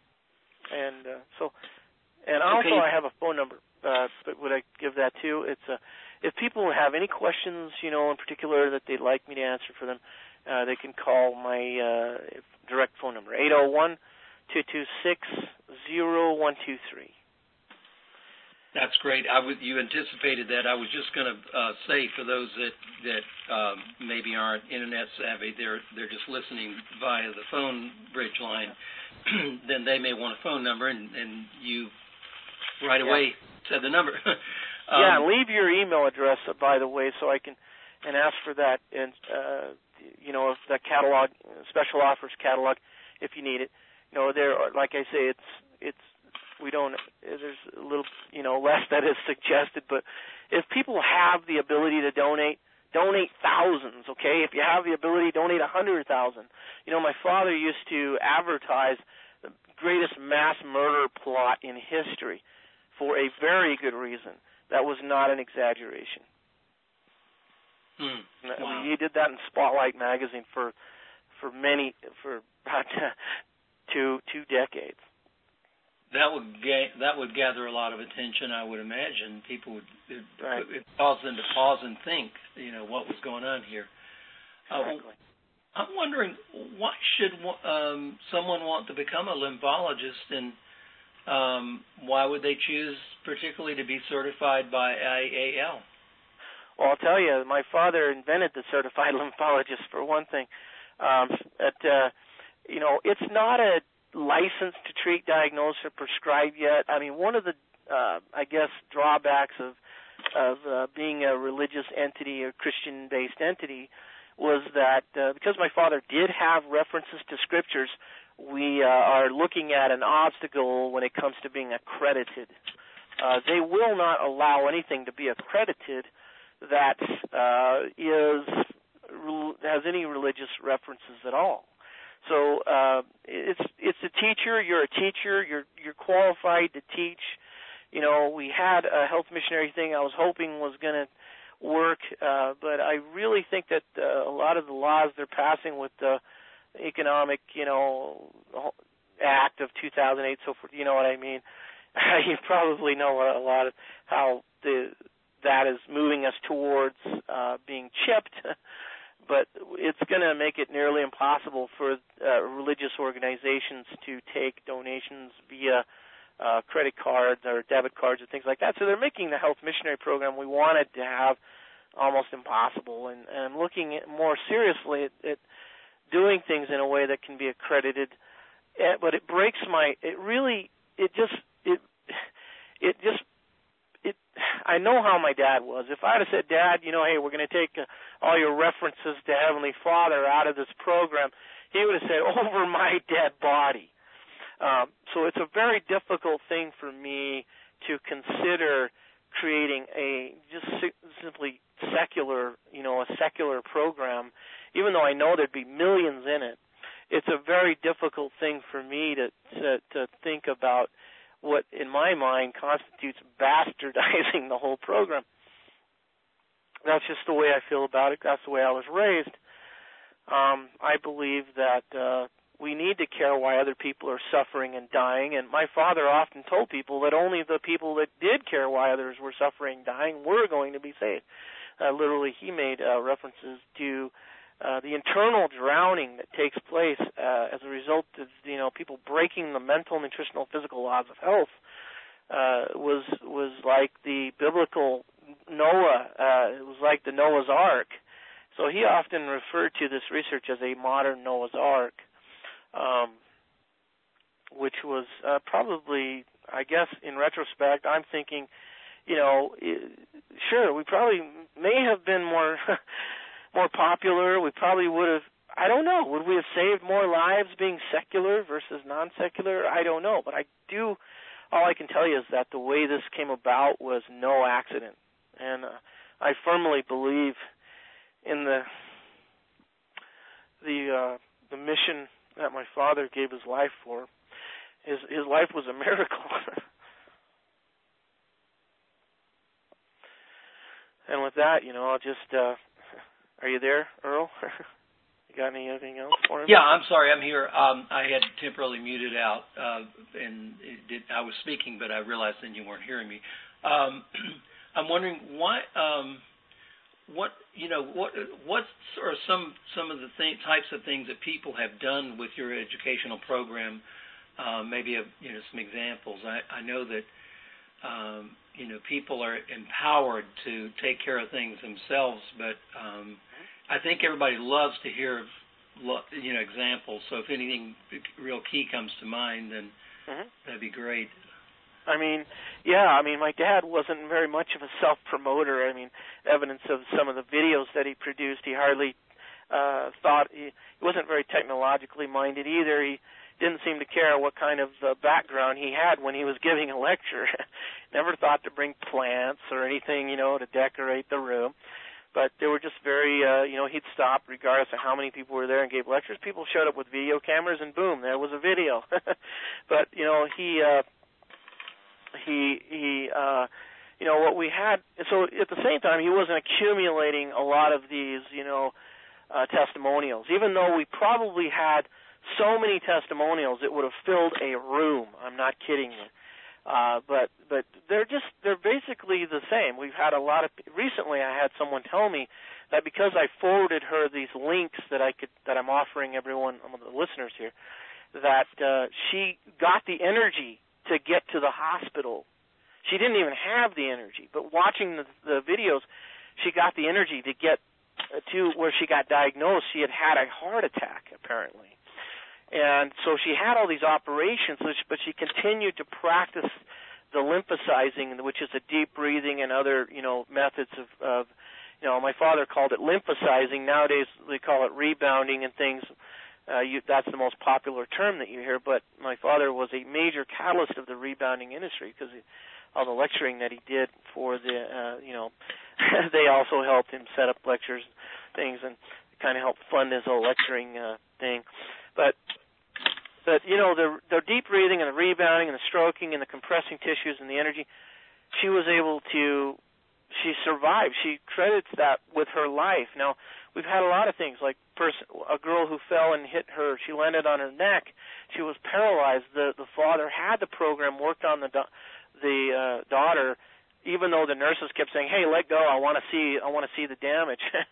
And uh, so, and also okay. I have a phone number. Uh, but would I give that too? It's a If people have any questions, you know, in particular that they'd like me to answer for them, uh, they can call my uh, direct phone number, eight oh one, two two six, oh one two three. That's great. I w- you anticipated that. I was just going to uh, say for those that, that um, maybe aren't Internet savvy, they're, they're just listening via the phone bridge line, then they may want a phone number, and, and you right away yeah. said the number. Um, yeah, leave your email address, by the way, so I can and ask for that. And uh, you know, if the catalog, special offers catalog, if you need it. You know, there, like I say, it's it's we don't. There's a little, you know, less that is suggested. But if people have the ability to donate, donate thousands. Okay, if you have the ability, donate a hundred thousand. You know, my father used to advertise the greatest mass murder plot in history for a very good reason. That was not an exaggeration. Hmm. I Wow. mean, he did that in Spotlight magazine for for many for about two two decades. That would ga- that would gather a lot of attention, I would imagine. People would it, right. it caused them to pause and think, you know, what was going on here. Exactly. Uh, I'm wondering, why should um, someone want to become a lymphologist, and Um, why would they choose particularly to be certified by I A L? Well, I'll tell you, my father invented the certified lymphologist for one thing. Um, but, uh, you know, it's not a license to treat, diagnose, or prescribe yet. I mean, one of the, uh, I guess, drawbacks of of uh, being a religious entity or Christian-based entity was that uh, because my father did have references to scriptures, we uh, are looking at an obstacle when it comes to being accredited. Uh, they will not allow anything to be accredited that uh, is has any religious references at all. So uh, it's it's a teacher. You're a teacher. You're you're qualified to teach. You know, we had a health missionary thing I was hoping was going to work, uh, but I really think that uh, a lot of the laws they're passing with the economic, you know, act of two thousand eight, so forth, you know what I mean? You probably know a lot of how the that is moving us towards uh, being chipped, but it's going to make it nearly impossible for uh, religious organizations to take donations via uh, credit cards or debit cards or things like that. So they're making the health missionary program we wanted to have almost impossible. And, and I'm looking at more seriously at, at doing things in a way that can be accredited. But it breaks my, it really, it just, it, it just, it, I know how my dad was. If I'd have said, Dad, you know, hey, we're going to take uh, all your references to Heavenly Father out of this program, he would have said, over my dead body. Um, so it's a very difficult thing for me to consider creating a just si- simply secular, you know, a secular program, even though I know there'd be millions in it. It's a very difficult thing for me to to, to think about what, in my mind, constitutes bastardizing the whole program. That's just the way I feel about it. That's the way I was raised. Um, I believe that uh, we need to care why other people are suffering and dying, and my father often told people that only the people that did care why others were suffering and dying were going to be saved. Uh, literally, he made uh, references to uh, the internal drowning that takes place uh, as a result of, you know, people breaking the mental, nutritional, physical laws of health. Uh, was was like the biblical Noah. Uh, it was like the Noah's Ark. So he often referred to this research as a modern Noah's Ark, um, which was uh, probably, I guess, in retrospect, I'm thinking, you know, it, sure, we probably may have been more more popular. We probably would have, I don't know, would we have saved more lives being secular versus non-secular? I don't know, but I do, all I can tell you is that the way this came about was no accident. And uh, I firmly believe in the the uh, the mission that my father gave his life for. His his life was a miracle. And with that, you know, I'll just. Uh, are you there, Earl? You got anything else for him? Yeah, I'm sorry, I'm here. Um, I had temporarily muted out, uh, and it did, I was speaking, but I realized then you weren't hearing me. Um, I'm wondering why. Um, What you know? What what are some some of the th- types of things that people have done with your educational program? Uh, maybe a, you know some examples. I, I know that um, you know people are empowered to take care of things themselves, but um, I think everybody loves to hear you know examples. So if anything real key comes to mind, then mm-hmm. that'd be great. I mean, yeah, I mean, my dad wasn't very much of a self-promoter. I mean, evidence of some of the videos that he produced, he hardly uh, thought, he, he wasn't very technologically minded either. He didn't seem to care what kind of uh, background he had when he was giving a lecture. Never thought to bring plants or anything, you know, to decorate the room. But they were just very, uh, you know, he'd stop regardless of how many people were there and gave lectures. People showed up with video cameras and boom, there was a video. But, you know, he... Uh, He, he, uh, you know, what we had, so at the same time, he wasn't accumulating a lot of these, you know, uh, testimonials. Even though we probably had so many testimonials, it would have filled a room. I'm not kidding you. Uh, but, but they're just, they're basically the same. We've had a lot of, recently I had someone tell me that because I forwarded her these links that I could, that I'm offering everyone, the listeners here, that, uh, she got the energy to get to the hospital. She didn't even have the energy, but watching the, the videos, she got the energy to get to where she got diagnosed. She had had a heart attack, apparently. And so she had all these operations, but she continued to practice the lymphosizing, which is a deep breathing and other, you know, methods of, of you know, my father called it lymphosizing. Nowadays they call it rebounding and things. Uh, you, that's the most popular term that you hear, but my father was a major catalyst of the rebounding industry because all the lecturing that he did for the, uh, you know, they also helped him set up lectures, things, and kind of helped fund his whole lecturing uh, thing. But, but you know, the, the deep breathing and the rebounding and the stroking and the compressing tissues and the energy, she was able to, she survived. She credits that with her life. Now, we've had a lot of things, like person, a girl who fell and hit her. She landed on her neck. She was paralyzed. The the father had the program, worked on the do, the uh, daughter, even though the nurses kept saying, "Hey, let go. I want to see. I want to see the damage."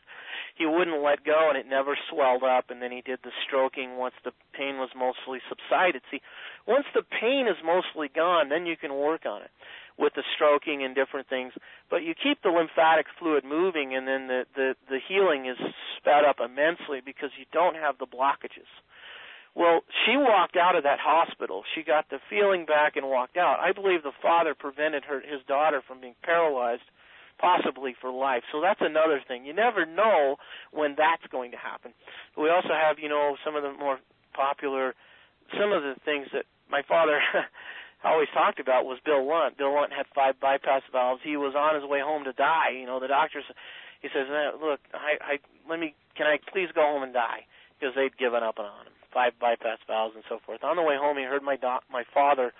he wouldn't let go, and it never swelled up, and then he did the stroking once the pain was mostly subsided. See, once the pain is mostly gone, then you can work on it with the stroking and different things. But you keep the lymphatic fluid moving, and then the, the, the healing is sped up immensely because you don't have the blockages. Well, she walked out of that hospital. She got the feeling back and walked out. I believe the father prevented her, his daughter from being paralyzed, possibly for life. So that's another thing. You never know when that's going to happen. We also have, you know, some of the more popular, some of the things that my father always talked about was Bill Lunt. Bill Lunt had five bypass valves. He was on his way home to die. You know, the doctors, he says, look, I, I, let me, can I please go home and die? Because they'd given up on him. Five bypass valves and so forth. On the way home, he heard my doc, my father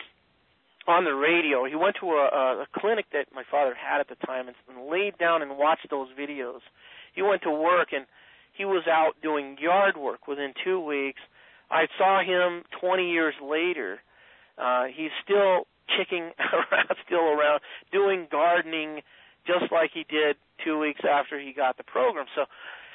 on the radio. He went to a, a clinic that my father had at the time and, and laid down and watched those videos. He went to work, and he was out doing yard work within two weeks. I saw him twenty years later. Uh, he's still kicking around, still around, doing gardening just like he did two weeks after he got the program. So,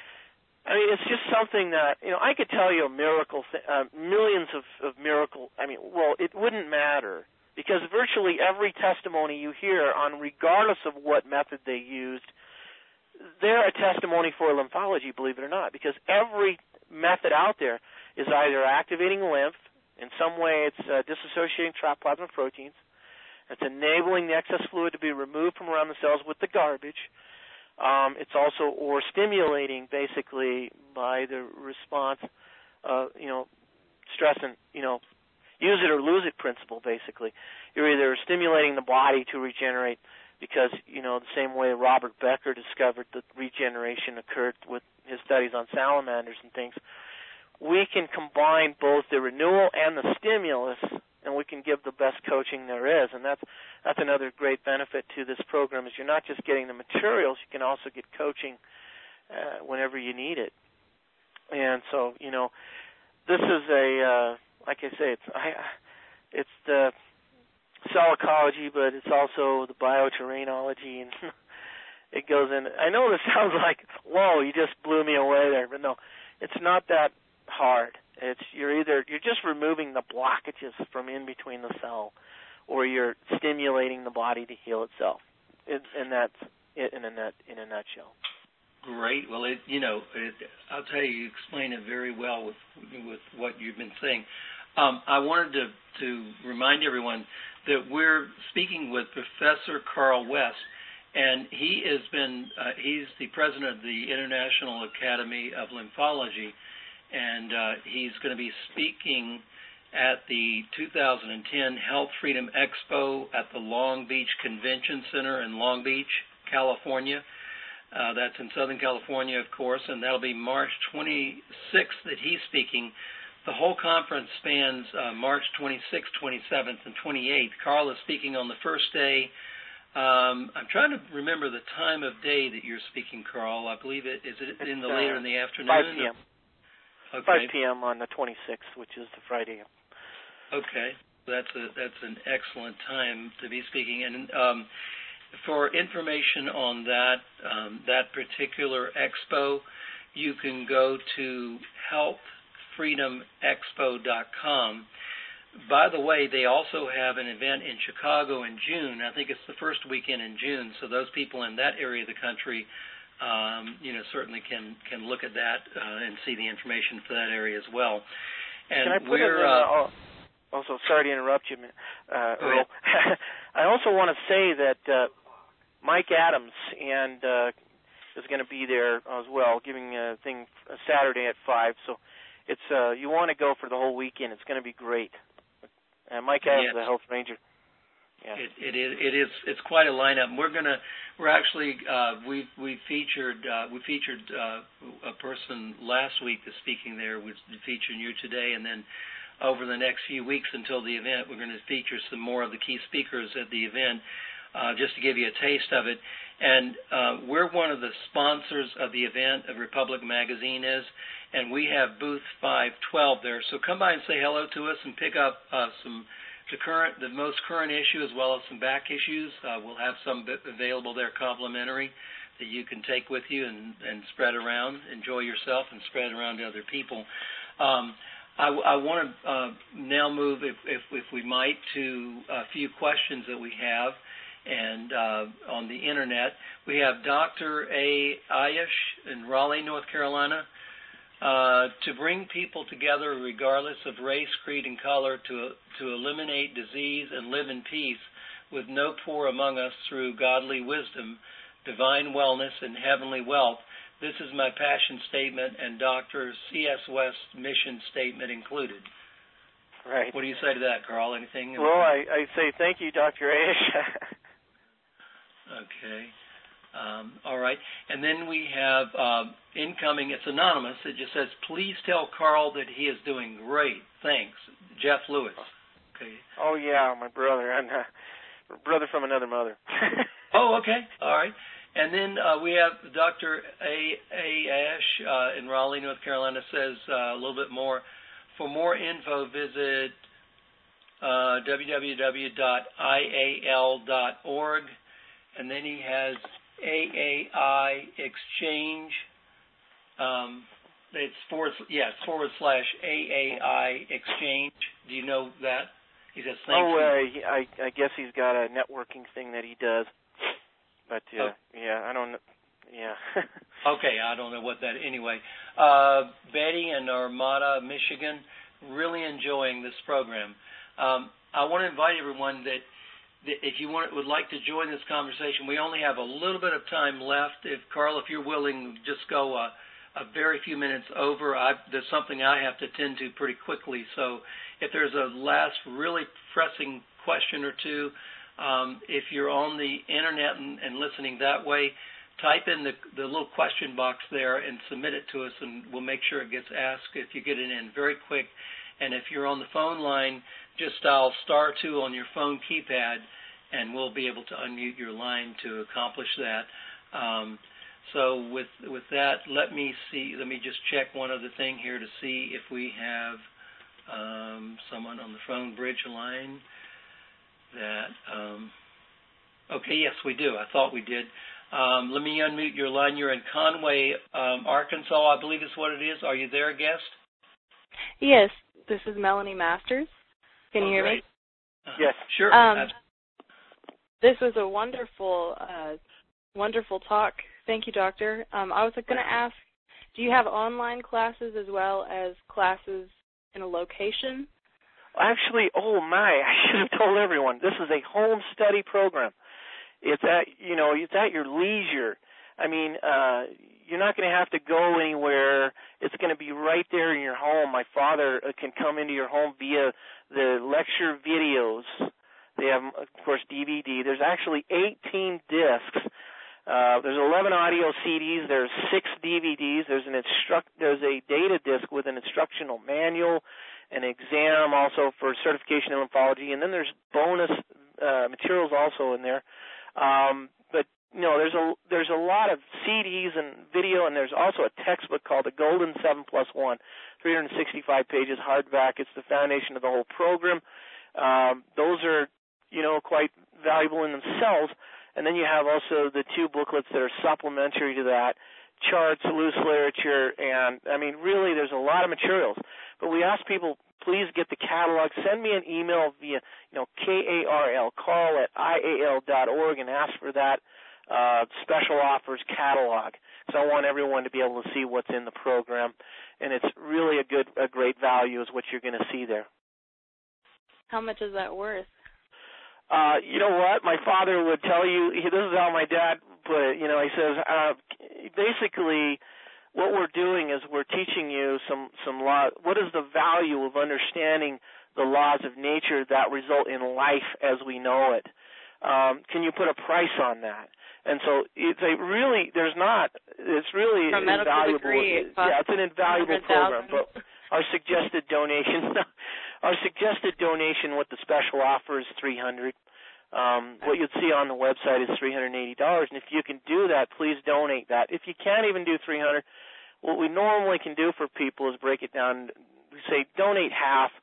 I mean, it's just something that, you know, I could tell you a miracle, th- uh, millions of, of miracle. I mean, well, it wouldn't matter because virtually every testimony you hear on, regardless of what method they used, they're a testimony for lymphology, believe it or not, because every method out there is either activating lymph, in some way it's uh, disassociating trapped plasma proteins, it's enabling the excess fluid to be removed from around the cells with the garbage. Um, it's also or stimulating basically by the response, uh, you know, stress and, you know, use it or lose it principle basically. You're either stimulating the body to regenerate because, you know, the same way Robert Becker discovered that regeneration occurred with his studies on salamanders and things. We can combine both the renewal and the stimulus, and we can give the best coaching there is, and that's that's another great benefit to this program is you're not just getting the materials, you can also get coaching uh, whenever you need it. And so, you know, this is a, uh, like I say, it's I, it's the cell ecology, but it's also the bioterranology, and it goes in. I know this sounds like, whoa, you just blew me away there, but no, it's not that hard. It's you're either you're just removing the blockages from in between the cell, or you're stimulating the body to heal itself. It, and that's it in a nut, in a nutshell. Great. Well, it, you know, it, I'll tell you, you explain it very well with with what you've been saying. Um, I wanted to to remind everyone that we're speaking with Professor Carl West, and he has been uh, he's the president of the International Academy of Lymphology. And uh, he's going to be speaking at the two thousand ten Health Freedom Expo at the Long Beach Convention Center in Long Beach, California. Uh, that's in Southern California, of course, and that'll be March twenty-sixth that he's speaking. The whole conference spans uh, March twenty-sixth, twenty-seventh, and twenty-eighth. Carl is speaking on the first day. Um, I'm trying to remember the time of day that you're speaking, Carl. I believe it is it in the uh, later in the afternoon. five p.m. Okay. five p.m. on the twenty-sixth, which is the Friday. Okay, that's a that's an excellent time to be speaking. And um, for information on that um, that particular expo, you can go to health freedom expo dot com. By the way, they also have an event in Chicago in June. I think it's the first weekend in June. So those people in that area of the country, Um, you know, certainly can, can look at that uh, and see the information for that area as well. And can I put we're in, uh, uh, also sorry to interrupt you, uh, Earl. I also want to say that uh, Mike Adams and uh, is going to be there as well, giving a thing a Saturday at five. So it's uh, you want to go for the whole weekend. It's going to be great. And Mike Adams, yes. the health ranger. Yeah. It, it is. It is. It's quite a lineup. We're gonna. We're actually. Uh, we we featured. Uh, we featured uh, a person last week that's speaking there. We're featuring you today, and then over the next few weeks until the event, we're going to feature some more of the key speakers at the event, uh, just to give you a taste of it. And uh, we're one of the sponsors of the event. Of Republic Magazine is, and we have booth five twelve there. So come by and say hello to us and pick up uh, some. the current, the most current issue as well as some back issues. Uh, we'll have some available there complimentary that you can take with you and, and spread around, enjoy yourself, and spread around to other people. Um, I, I want to uh, now move, if, if, if we might, to a few questions that we have. And uh, on the Internet, we have Doctor A. Ayush in Raleigh, North Carolina. Uh, to bring people together regardless of race, creed, and color to, to eliminate disease and live in peace with no poor among us through godly wisdom, divine wellness, and heavenly wealth. This is my passion statement and Doctor C S West's mission statement included. Right. What do you say to that, Carl? Anything? Well, I, I say thank you, Doctor Ayush. Okay. Um, all right. And then we have uh, incoming, it's anonymous. It just says, please tell Carl that he is doing great. Thanks. Jeff Lewis. Okay. Oh, yeah, my brother. And uh, brother from another mother. Oh, okay. All right. And then uh, we have Doctor A. A. Ash uh, in Raleigh, North Carolina, says uh, a little bit more. For more info, visit uh, w w w dot i a l dot org. And then he has A A I Exchange. Um, it's forward, yes, forward slash A A I Exchange. Do you know that? He says thank oh, you. uh, I, I guess he's got a networking thing that he does. But, uh, oh. yeah, I don't know. Yeah. Okay, I don't know what that, anyway. Uh, Betty in Armada, Michigan, really enjoying this program. Um, I want to invite everyone that if you want, would like to join this conversation, we only have a little bit of time left. If Carl, if you're willing, just go a, a very few minutes over. I, there's something I have to tend to pretty quickly. So if there's a last really pressing question or two, um, if you're on the Internet and, and listening that way, type in the, the little question box there and submit it to us, and we'll make sure it gets asked if you get it in very quick. And if you're on the phone line, just dial star two on your phone keypad, and we'll be able to unmute your line to accomplish that. Um, so with with that, let me see. Let me just check one other thing here to see if we have um, someone on the phone bridge line. That um, okay, yes, we do. I thought we did. Um, let me unmute your line. You're in Conway, um, Arkansas, I believe is what it is. Are you there, guest? Yes, this is Melanie Masters. Can you oh, hear great. me? Uh, yes. Sure. Um, this was a wonderful, uh, wonderful talk. Thank you, Doctor. Um, I was going to ask, do you have online classes as well as classes in a location? Actually, oh my, I should have told everyone. This is a home study program. It's at, you know, it's at your leisure. I mean, uh, you're not going to have to go anywhere. It's going to be right there in your home. My father can come into your home via the lecture videos. They have, of course, D V D. There's actually eighteen discs. Uh, there's eleven audio C Ds. There's six D V Ds. There's an instruct. There's a data disc with an instructional manual, an exam also for certification in lymphology, and then there's bonus uh, materials also in there. Um, but you know, there's a there's a lot of C Ds and video, and there's also a textbook called the Golden Seven Plus One, three hundred sixty-five pages, hardback. It's the foundation of the whole program. Um, those are, you know, quite valuable in themselves. And then you have also the two booklets that are supplementary to that, charts, loose literature, and I mean, really, there's a lot of materials. But we ask people, please get the catalog. Send me an email via, you know, K A R L, Carl at I A L dot org, and ask for that uh, special offers catalog. So I want everyone to be able to see what's in the program, and it's really a good, a great value is what you're going to see there. How much is that worth? Uh, you know what? My father would tell you, he, this is how my dad put it, you know, he says, uh, basically what we're doing is we're teaching you some, some law. What is the value of understanding the laws of nature that result in life as we know it? Um, can you put a price on that? And so it's a really, there's not, it's really For invaluable. Degree, yeah, it's an invaluable program. But our suggested donation, our suggested donation with the special offer is three hundred dollars. Um, what you'd see on the website is three hundred eighty dollars. And if you can do that, please donate that. If you can't even do three hundred dollars, what we normally can do for people is break it down. We say donate half,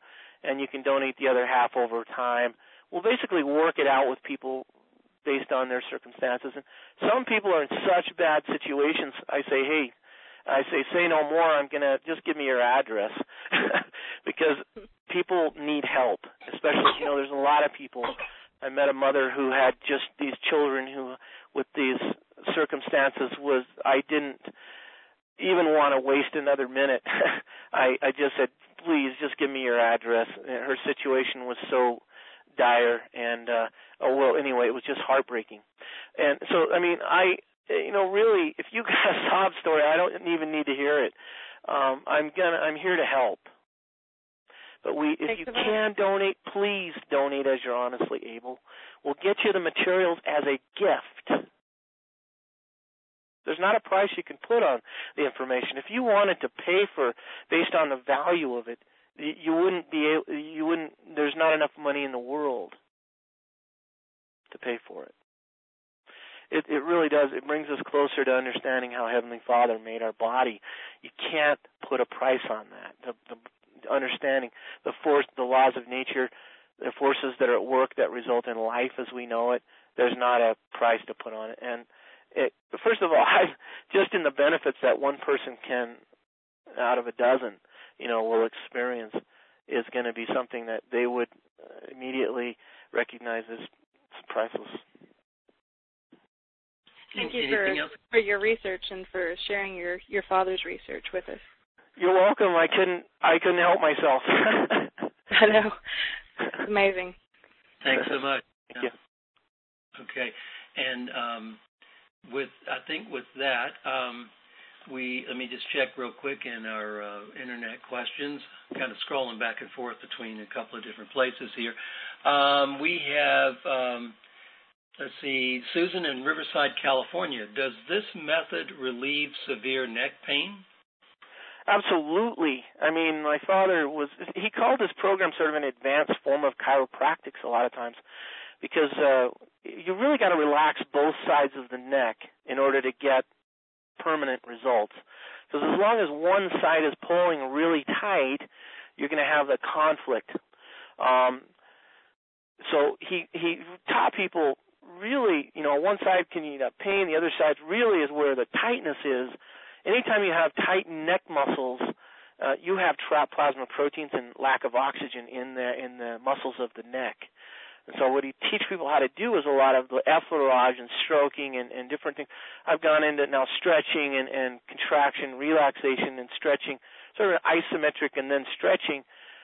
and you can donate the other half over time. We'll basically work it out with people based on their circumstances. And some people are in such bad situations, I say, hey, I say, say no more, I'm going to just give me your address because people need help, especially, you know, there's a lot of people. I met a mother who had just these children who, with these circumstances, was, I didn't even want to waste another minute. I, I just said, please, just give me your address. Her situation was so dire, and, uh, oh, well, anyway, it was just heartbreaking. And so, I mean, I, you know, really, if you got a sob story, I don't even need to hear it. Um, I'm gonna, I'm here to help. But we, if you can donate, please donate as you're honestly able. We'll get you the materials as a gift. There's not a price you can put on the information. If you wanted to pay for, based on the value of it, you wouldn't be able, you wouldn't, there's not enough money in the world to pay for it. It, it really does. It brings us closer to understanding how Heavenly Father made our body. You can't put a price on that. The, the understanding the force, the laws of nature, the forces that are at work that result in life as we know it. There's not a price to put on it. And it, first of all, I, just in the benefits that one person can, out of a dozen, you know, will experience, is going to be something that they would immediately recognize as priceless. Thank you for, for your research and for sharing your, your father's research with us. You're welcome. I couldn't I couldn't help myself. I know. It's amazing. Thanks so much. Thank yeah. you. Okay. And um, with I think with that, um, we let me just check real quick in our uh, internet questions. Kind of scrolling back and forth between a couple of different places here. Um, we have. Um, Let's see, Susan in Riverside, California. Does this method relieve severe neck pain? Absolutely. I mean, my father was, he called this program sort of an advanced form of chiropractics a lot of times because uh, you really got to relax both sides of the neck in order to get permanent results. Because as long as one side is pulling really tight, you're going to have a conflict. Um, so he, he taught people really, you know, one side can you have pain, the other side really is where the tightness is. Anytime you have tight neck muscles, uh, you have trapped plasma proteins and lack of oxygen in the in the muscles of the neck. And so what he teach people how to do is a lot of the effleurage and stroking and, and different things. I've gone into now stretching and, and contraction, relaxation and stretching, sort of isometric and then stretching,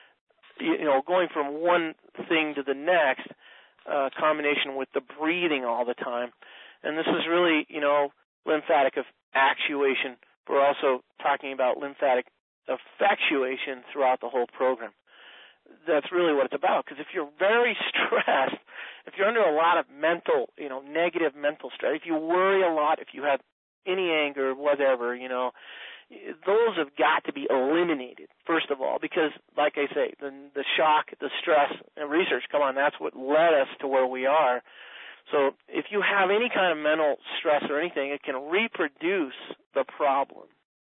you know, going from one thing to the next. Uh, combination with the breathing all the time. And this is really, you know, lymphatic actuation. We're also talking about lymphatic effectuation throughout the whole program. That's really what it's about, because if you're very stressed, if you're under a lot of mental, you know, negative mental stress, if you worry a lot, if you have any anger, whatever, you know, those have got to be eliminated, first of all, because, like I say, the, the shock, the stress, and research, come on, that's what led us to where we are. So if you have any kind of mental stress or anything, it can reproduce the problem.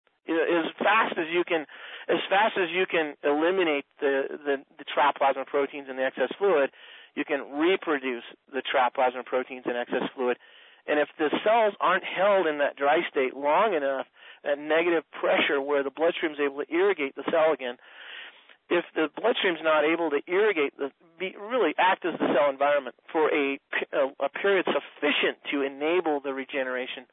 As fast as you can, as fast as you can eliminate the, the, the trapped plasma proteins in the excess fluid, you can reproduce the trapped plasma proteins in excess fluid. And if the cells aren't held in that dry state long enough, that negative pressure where the bloodstream is able to irrigate the cell again, if the bloodstream is not able to irrigate, the, be, really act as the cell environment for a, a, a period sufficient to enable the regeneration,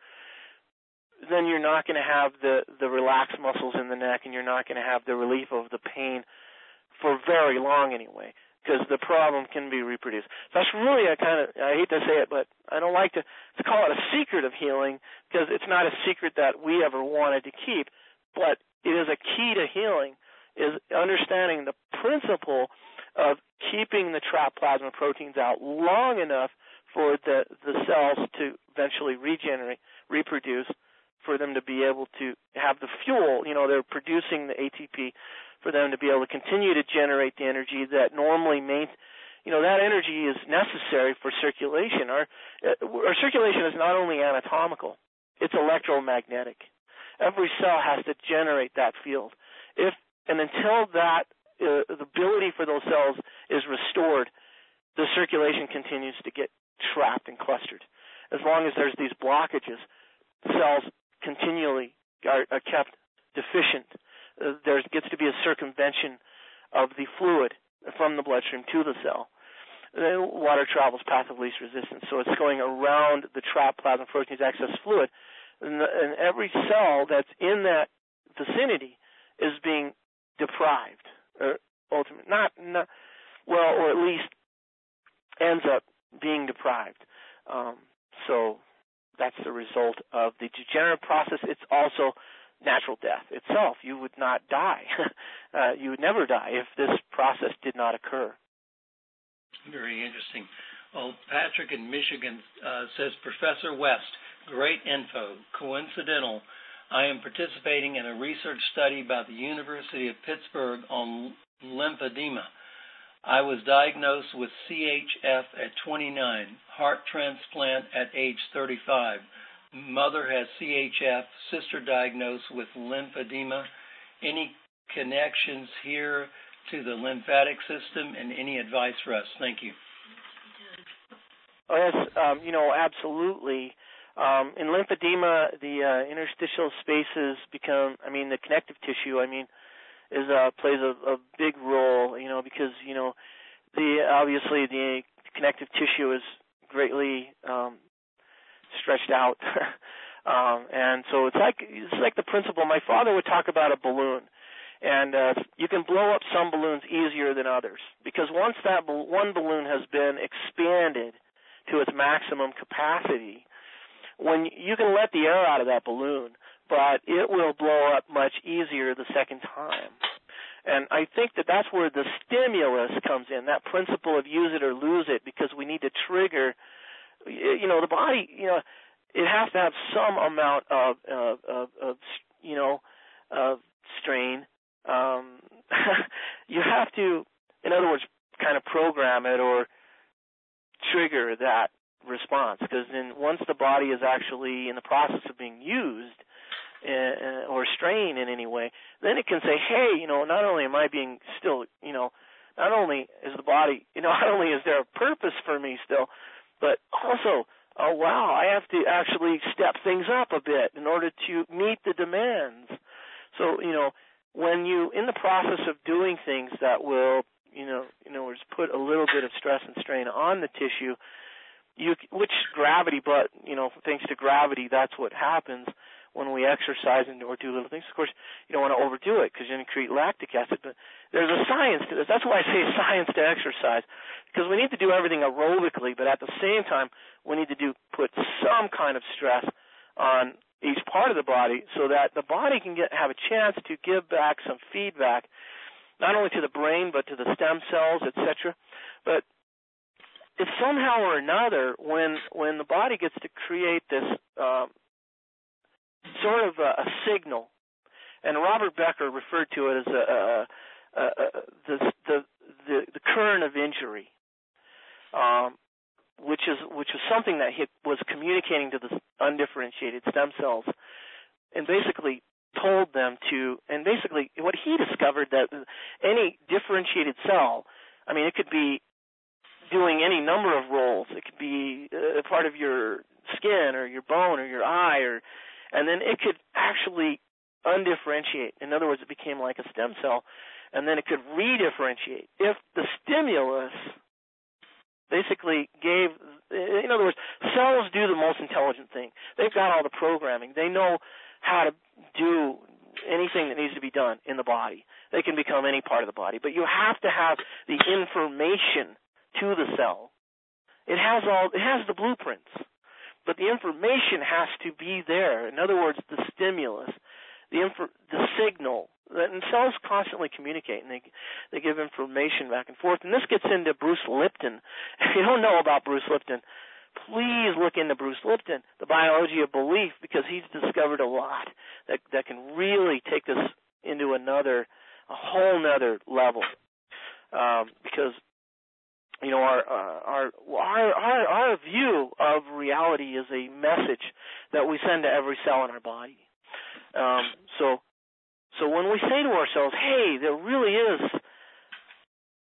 then you're not going to have the, the relaxed muscles in the neck and you're not going to have the relief of the pain for very long anyway, because the problem can be reproduced. So that's really a kind of, I hate to say it, but I don't like to, to call it a secret of healing, because it's not a secret that we ever wanted to keep, but it is a key to healing, is understanding the principle of keeping the trapped plasma proteins out long enough for the, the cells to eventually regenerate, reproduce, for them to be able to have the fuel, you know, they're producing the A T P, for them to be able to continue to generate the energy that normally main, you know, that energy is necessary for circulation. Our, our circulation is not only anatomical, it's electromagnetic. Every cell has to generate that field. If and until that uh, the ability for those cells is restored, the circulation continues to get trapped and clustered. As long as there's these blockages, cells continually are, are kept deficient. Uh, there gets to be a circumvention of the fluid from the bloodstream to the cell. Then water travels path of least resistance, so it's going around the trapped plasma proteins excess fluid, and, the, and every cell that's in that vicinity is being deprived, or ultimately not, not well, or at least ends up being deprived. Um, so that's the result of the degenerative process. It's also natural death itself. You would not die. uh, you would never die if this process did not occur. Very interesting. Well, Patrick in Michigan uh, says, Professor West, great info. Coincidental, I am participating in a research study by the University of Pittsburgh on lymphedema. I was diagnosed with C H F at twenty-nine, heart transplant at age thirty-five. Mother has C H F, sister diagnosed with lymphedema. Any connections here to the lymphatic system, and any advice for us? Thank you. Oh, yes, um, you know, absolutely. Um, in lymphedema, the uh, interstitial spaces become, I mean, the connective tissue, I mean, is uh, plays a, a big role, you know, because, you know, the obviously the connective tissue is greatly um, stretched out. um, and so it's like it's like the principle. My father would talk about a balloon. And uh, you can blow up some balloons easier than others, because once that bal- one balloon has been expanded to its maximum capacity, when you can let the air out of that balloon, but it will blow up much easier the second time. And I think that that's where the stimulus comes in, that principle of use it or lose it, because we need to trigger, you know, the body, you know, it has to have some amount of, of, of, of you know, of strain. Um, you have to, in other words, kind of program it or trigger that response, because then once the body is actually in the process of being used uh, or strained in any way, then it can say, hey, you know, not only am I being still, you know, not only is the body, you know, not only is there a purpose for me still, but also, oh, wow, I have to actually step things up a bit in order to meet the demands. So, you know, when you, in the process of doing things that will, you know, in other words, put a little bit of stress and strain on the tissue, you, which gravity, but, you know, thanks to gravity, that's what happens when we exercise and or do little things. Of course, you don't want to overdo it, because then you create lactic acid. But there's a science to this. That's why I say science to exercise, because we need to do everything aerobically, but at the same time, we need to do put some kind of stress on each part of the body, so that the body can get have a chance to give back some feedback, not only to the brain but to the stem cells, et cetera. But if somehow or another, when when the body gets to create this um, sort of a, a signal, and Robert Becker referred to it as a, a, a, a, the, the the the current of injury. Um, which is which was something that he was communicating to the undifferentiated stem cells, and basically told them to, and basically what he discovered, that any differentiated cell, I mean, it could be doing any number of roles. It could be a part of your skin or your bone or your eye, or, and then it could actually undifferentiate. In other words, it became like a stem cell, and then it could redifferentiate if the stimulus basically gave, in other words, cells do the most intelligent thing. They've got all the programming. They know how to do anything that needs to be done in the body. They can become any part of the body. But you have to have the information to the cell. It has all, it has the blueprints, but the information has to be there. In other words, the stimulus, the infor, the signal. And cells constantly communicate, and they they give information back and forth. And this gets into Bruce Lipton. If you don't know about Bruce Lipton, please look into Bruce Lipton, the biology of belief, because he's discovered a lot that that can really take this into another, a whole nother level. Um, because you know our, uh, our our our our view of reality is a message that we send to every cell in our body. Um, so. So when we say to ourselves, hey, there really is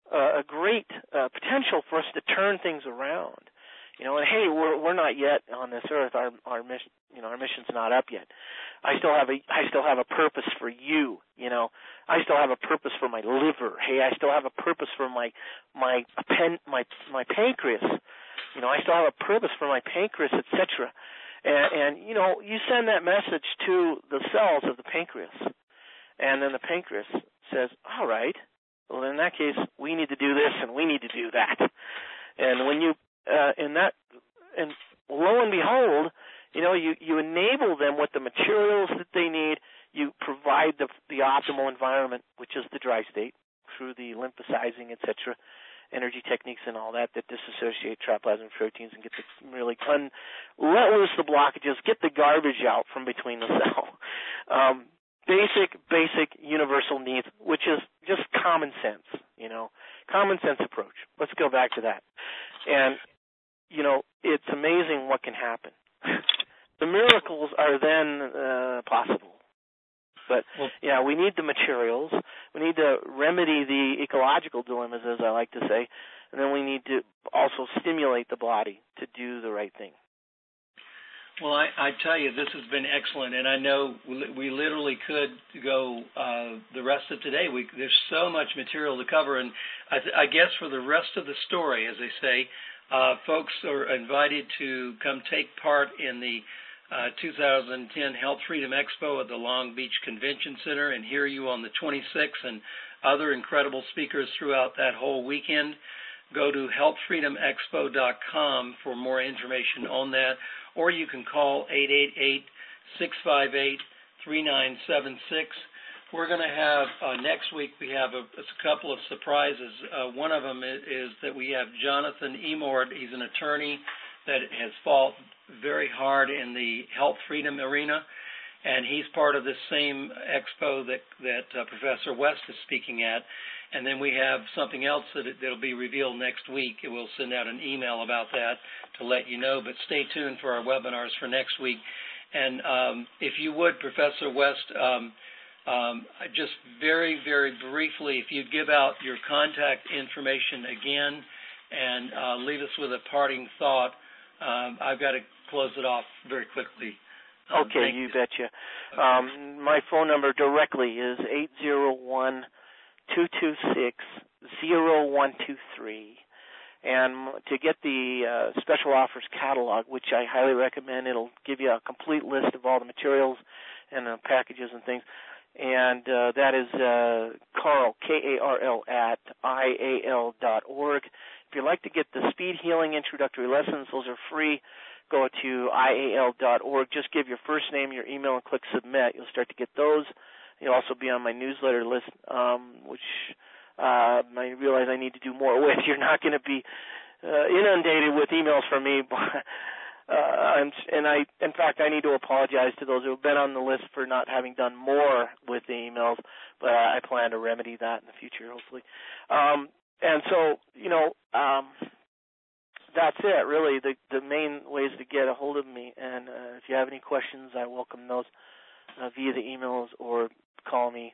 uh, a great uh, potential for us to turn things around. You know, and hey, we're we're not yet on this earth. Our our mission, you know, our mission's not up yet. I still have a I still have a purpose for you. You know, I still have a purpose for my liver. Hey, I still have a purpose for my my pen my my pancreas. You know, I still have a purpose for my pancreas, et cetera. And, and you know, you send that message to the cells of the pancreas, and then the pancreas says, "All right, well in that case, we need to do this and we need to do that." And when you Uh, and that, and lo and behold, you know, you, you enable them with the materials that they need. You provide the the optimal environment, which is the dry state, through the lymphosizing, et cetera, energy techniques and all that that disassociate tryplasmic proteins and get the really un, let loose the blockages, get the garbage out from between the cell. Um, basic, basic universal needs, which is just common sense, you know, common sense approach. Let's go back to that. And, you know, it's amazing what can happen. The miracles are then uh, possible. But, yeah, we need the materials. We need to remedy the ecological dilemmas, as I like to say. And then we need to also stimulate the body to do the right thing. Well, I, I tell you, this has been excellent, and I know we literally could go uh, the rest of today. We, there's so much material to cover, and I, th- I guess for the rest of the story, as they say, uh, folks are invited to come take part in the uh, two thousand ten Health Freedom Expo at the Long Beach Convention Center and hear you on the twenty-sixth and other incredible speakers throughout that whole weekend. Go to health freedom expo dot com for more information on that, or you can call eight eight eight, six five eight, three nine seven six. We're going to have, uh, next week, we have a, a couple of surprises. Uh, one of them is, is that we have Jonathan Emord. He's an attorney that has fought very hard in the health freedom arena, and he's part of this same expo that, that uh, Professor West is speaking at. And then we have something else that will be revealed next week. We'll send out an email about that to let you know. But stay tuned for our webinars for next week. And um, if you would, Professor West, um, um, just very, very briefly, if you'd give out your contact information again and uh, leave us with a parting thought. Um, I've got to close it off very quickly. Um, okay, you, you betcha. Okay. Um, my phone number directly is eight zero one, two two six, zero one two three. And to get the uh, special offers catalog, which I highly recommend, it'll give you a complete list of all the materials and the packages and things. And uh, that is uh, Carl, K A R L, at I A L dot org. If you'd like to get the speed healing introductory lessons, those are free. Go to I A L dot org. Just give your first name, your email, and click submit. You'll start to get those. You'll also be on my newsletter list, um, which uh, I realize I need to do more with. You're not going to be uh, inundated with emails from me. Uh, and, and I, in fact, I need to apologize to those who have been on the list for not having done more with the emails, but I plan to remedy that in the future, hopefully. Um, and so, you know, um, that's it, really, the, the main ways to get a hold of me. And uh, if you have any questions, I welcome those uh, via the emails or call me.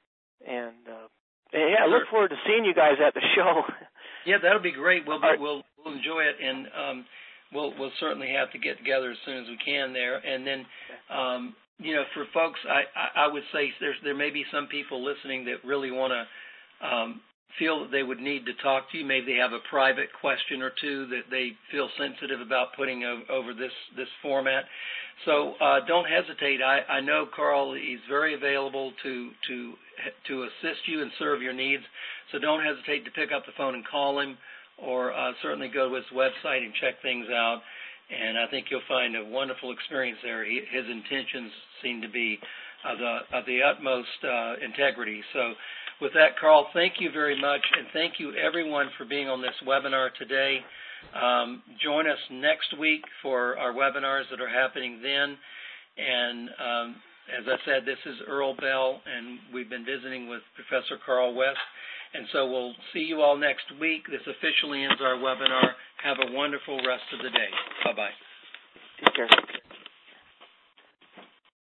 And, uh, and yeah, I look forward to seeing you guys at the show. Yeah, that'll be great. We'll be, we'll, we'll enjoy it, and um, we'll we'll certainly have to get together as soon as we can there. And then, um, you know, for folks, I, I, I would say there's there may be some people listening that really want to um, feel that they would need to talk to you. Maybe they have a private question or two that they feel sensitive about putting o- over this this format. So uh, don't hesitate. I, I know Carl is very available to to to assist you and serve your needs. So don't hesitate to pick up the phone and call him, or uh, certainly go to his website and check things out. And I think you'll find a wonderful experience there. He, his intentions seem to be of the of the utmost uh, integrity. So with that, Carl, thank you very much, and thank you everyone for being on this webinar today. Um, join us next week for our webinars that are happening then. And um, as I said, this is Earl Bell, and we've been visiting with Professor Carl West. And so we'll see you all next week. This officially ends our webinar. Have a wonderful rest of the day. Bye-bye. Take care.